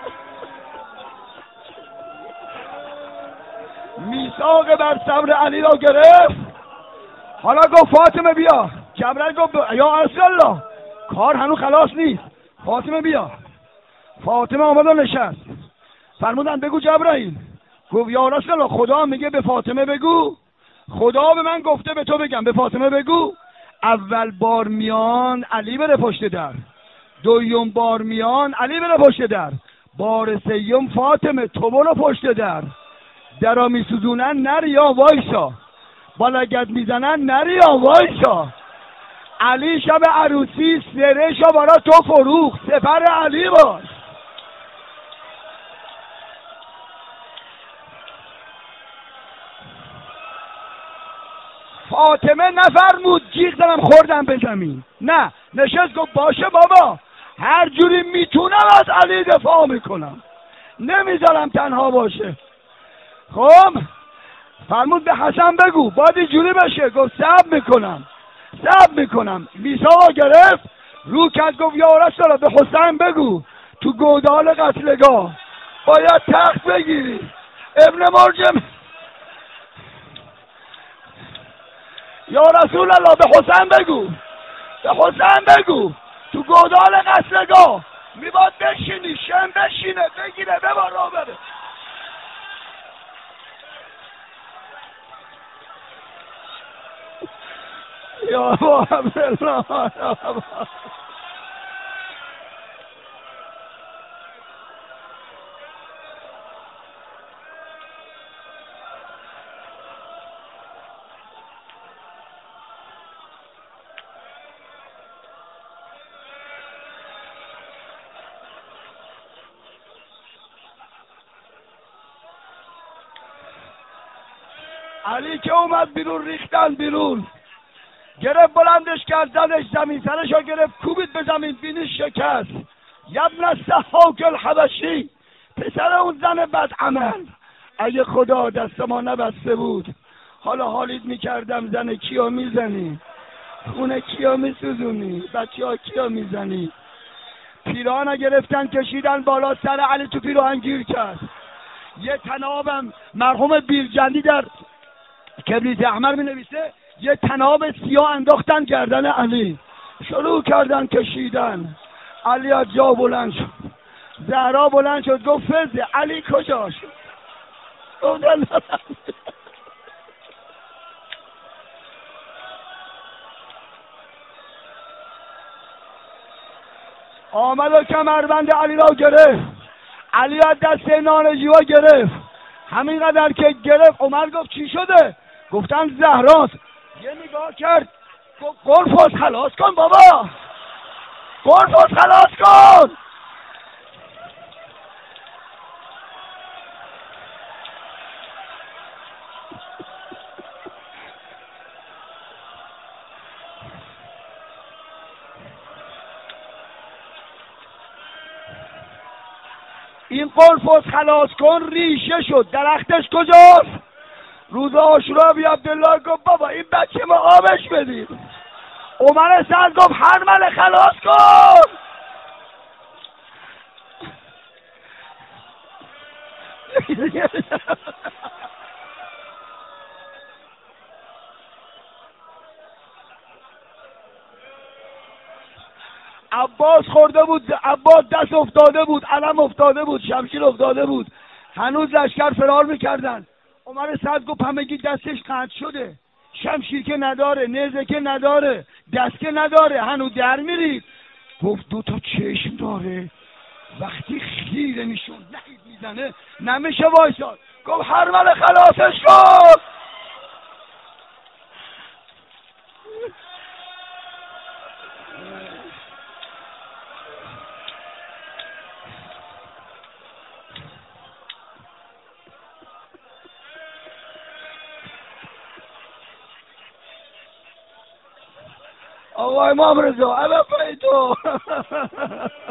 میثاق بر صبر علی را گرفت. حالا گفت فاطمه بیا. جبرائیل گفت یا رسول الله کار هنوز خلاص نیست، فاطمه بیا. فاطمه آمد و نشست. فرمودن بگو جبرائیل. گفت یا رسول الله خدا میگه به فاطمه بگو، خدا به من گفته به تو بگم، به فاطمه بگو اول بار میان علی بره پشت در، دویم بار میان علی بره پشت در، بار سیم فاطمه تو برو پشت در. درا میسوزونن نری یا وایسا، با لگد میزنن نری یا وایسا. علی شب عروسی سرشا برا تو فروخ، سپر علی باش. فاطمه نفرمود جیغ زدم خوردم به زمین، نه نشست گفت باشه بابا هر جوری میتونم از علی دفاع میکنم، نمیذارم تنها باشه. خب فرمود به حسن بگو باید اینجوری بشه. گفت صبر میکنم صبر میکنم. میثاقو گرفت رو کرد گفت یا رسول الله به حسین بگو تو گودال قتلگاه باید تخت بگیری. ابن مرجم یا رسول الله به حسین بگو به حسین بگو تو گودال قتلگاه میباد بشینی، شم بشینه بگیره ببار را بره. یا عبدالله علی که اومد بیرون ریختن بیرون، گرفت بلندش کرد زدش زمین، سرشو گرفت کوبید به زمین، بینیش شکست. یبن السحاک الحبشی، پسر اون زن بد عمل، اگه خدا دست ما نبسته بود حالا حالیت میکردم زن کیو میزنی، خونه کیو میسوزونی، بچه ها کیو میزنی. پیراهن گرفتن کشیدن بالا، سر علی تو پیراهن گیر کرد. یه تنابم مرحوم بیرجندی در کبریت احمر می نویسه یه تناب سیاه انداختن گردن علی، شروع کردن کشیدن. علی از جا بلند شد، زهرا بلند شد گفت فزه علی کجاش؟ آمد و کمربند علی را گرفت، علی از دست نانجیوا گرفت. همینقدر که گرفت عمر گفت چی شده؟ گفتن زهراست. یه نگاه کرد گفت قرفاز خلاص کن بابا، قرفاز خلاص کن. این قرفاز خلاص کن ریشه شد. درختش کجاست؟ روز عاشورا بی عبدالله گفت بابا این بچه ما آبش بدید. عمر سعد گفت حرمل خلاص کن. عباس خورده بود، عباس دست افتاده بود، علم افتاده بود، شمشیر افتاده بود، هنوز لشکر فرار میکردن. عمر سعد گفت همگی دستش قطع شده، شمشیر که نداره، نیزه که نداره، دست که نداره، هنوز در میرید. گفت دو تا چشم داره، وقتی خیره میشون نهید میزنه نمیشه وایساد. گفت حرمل خلاصش شد. آقا امام رضا علا پای تو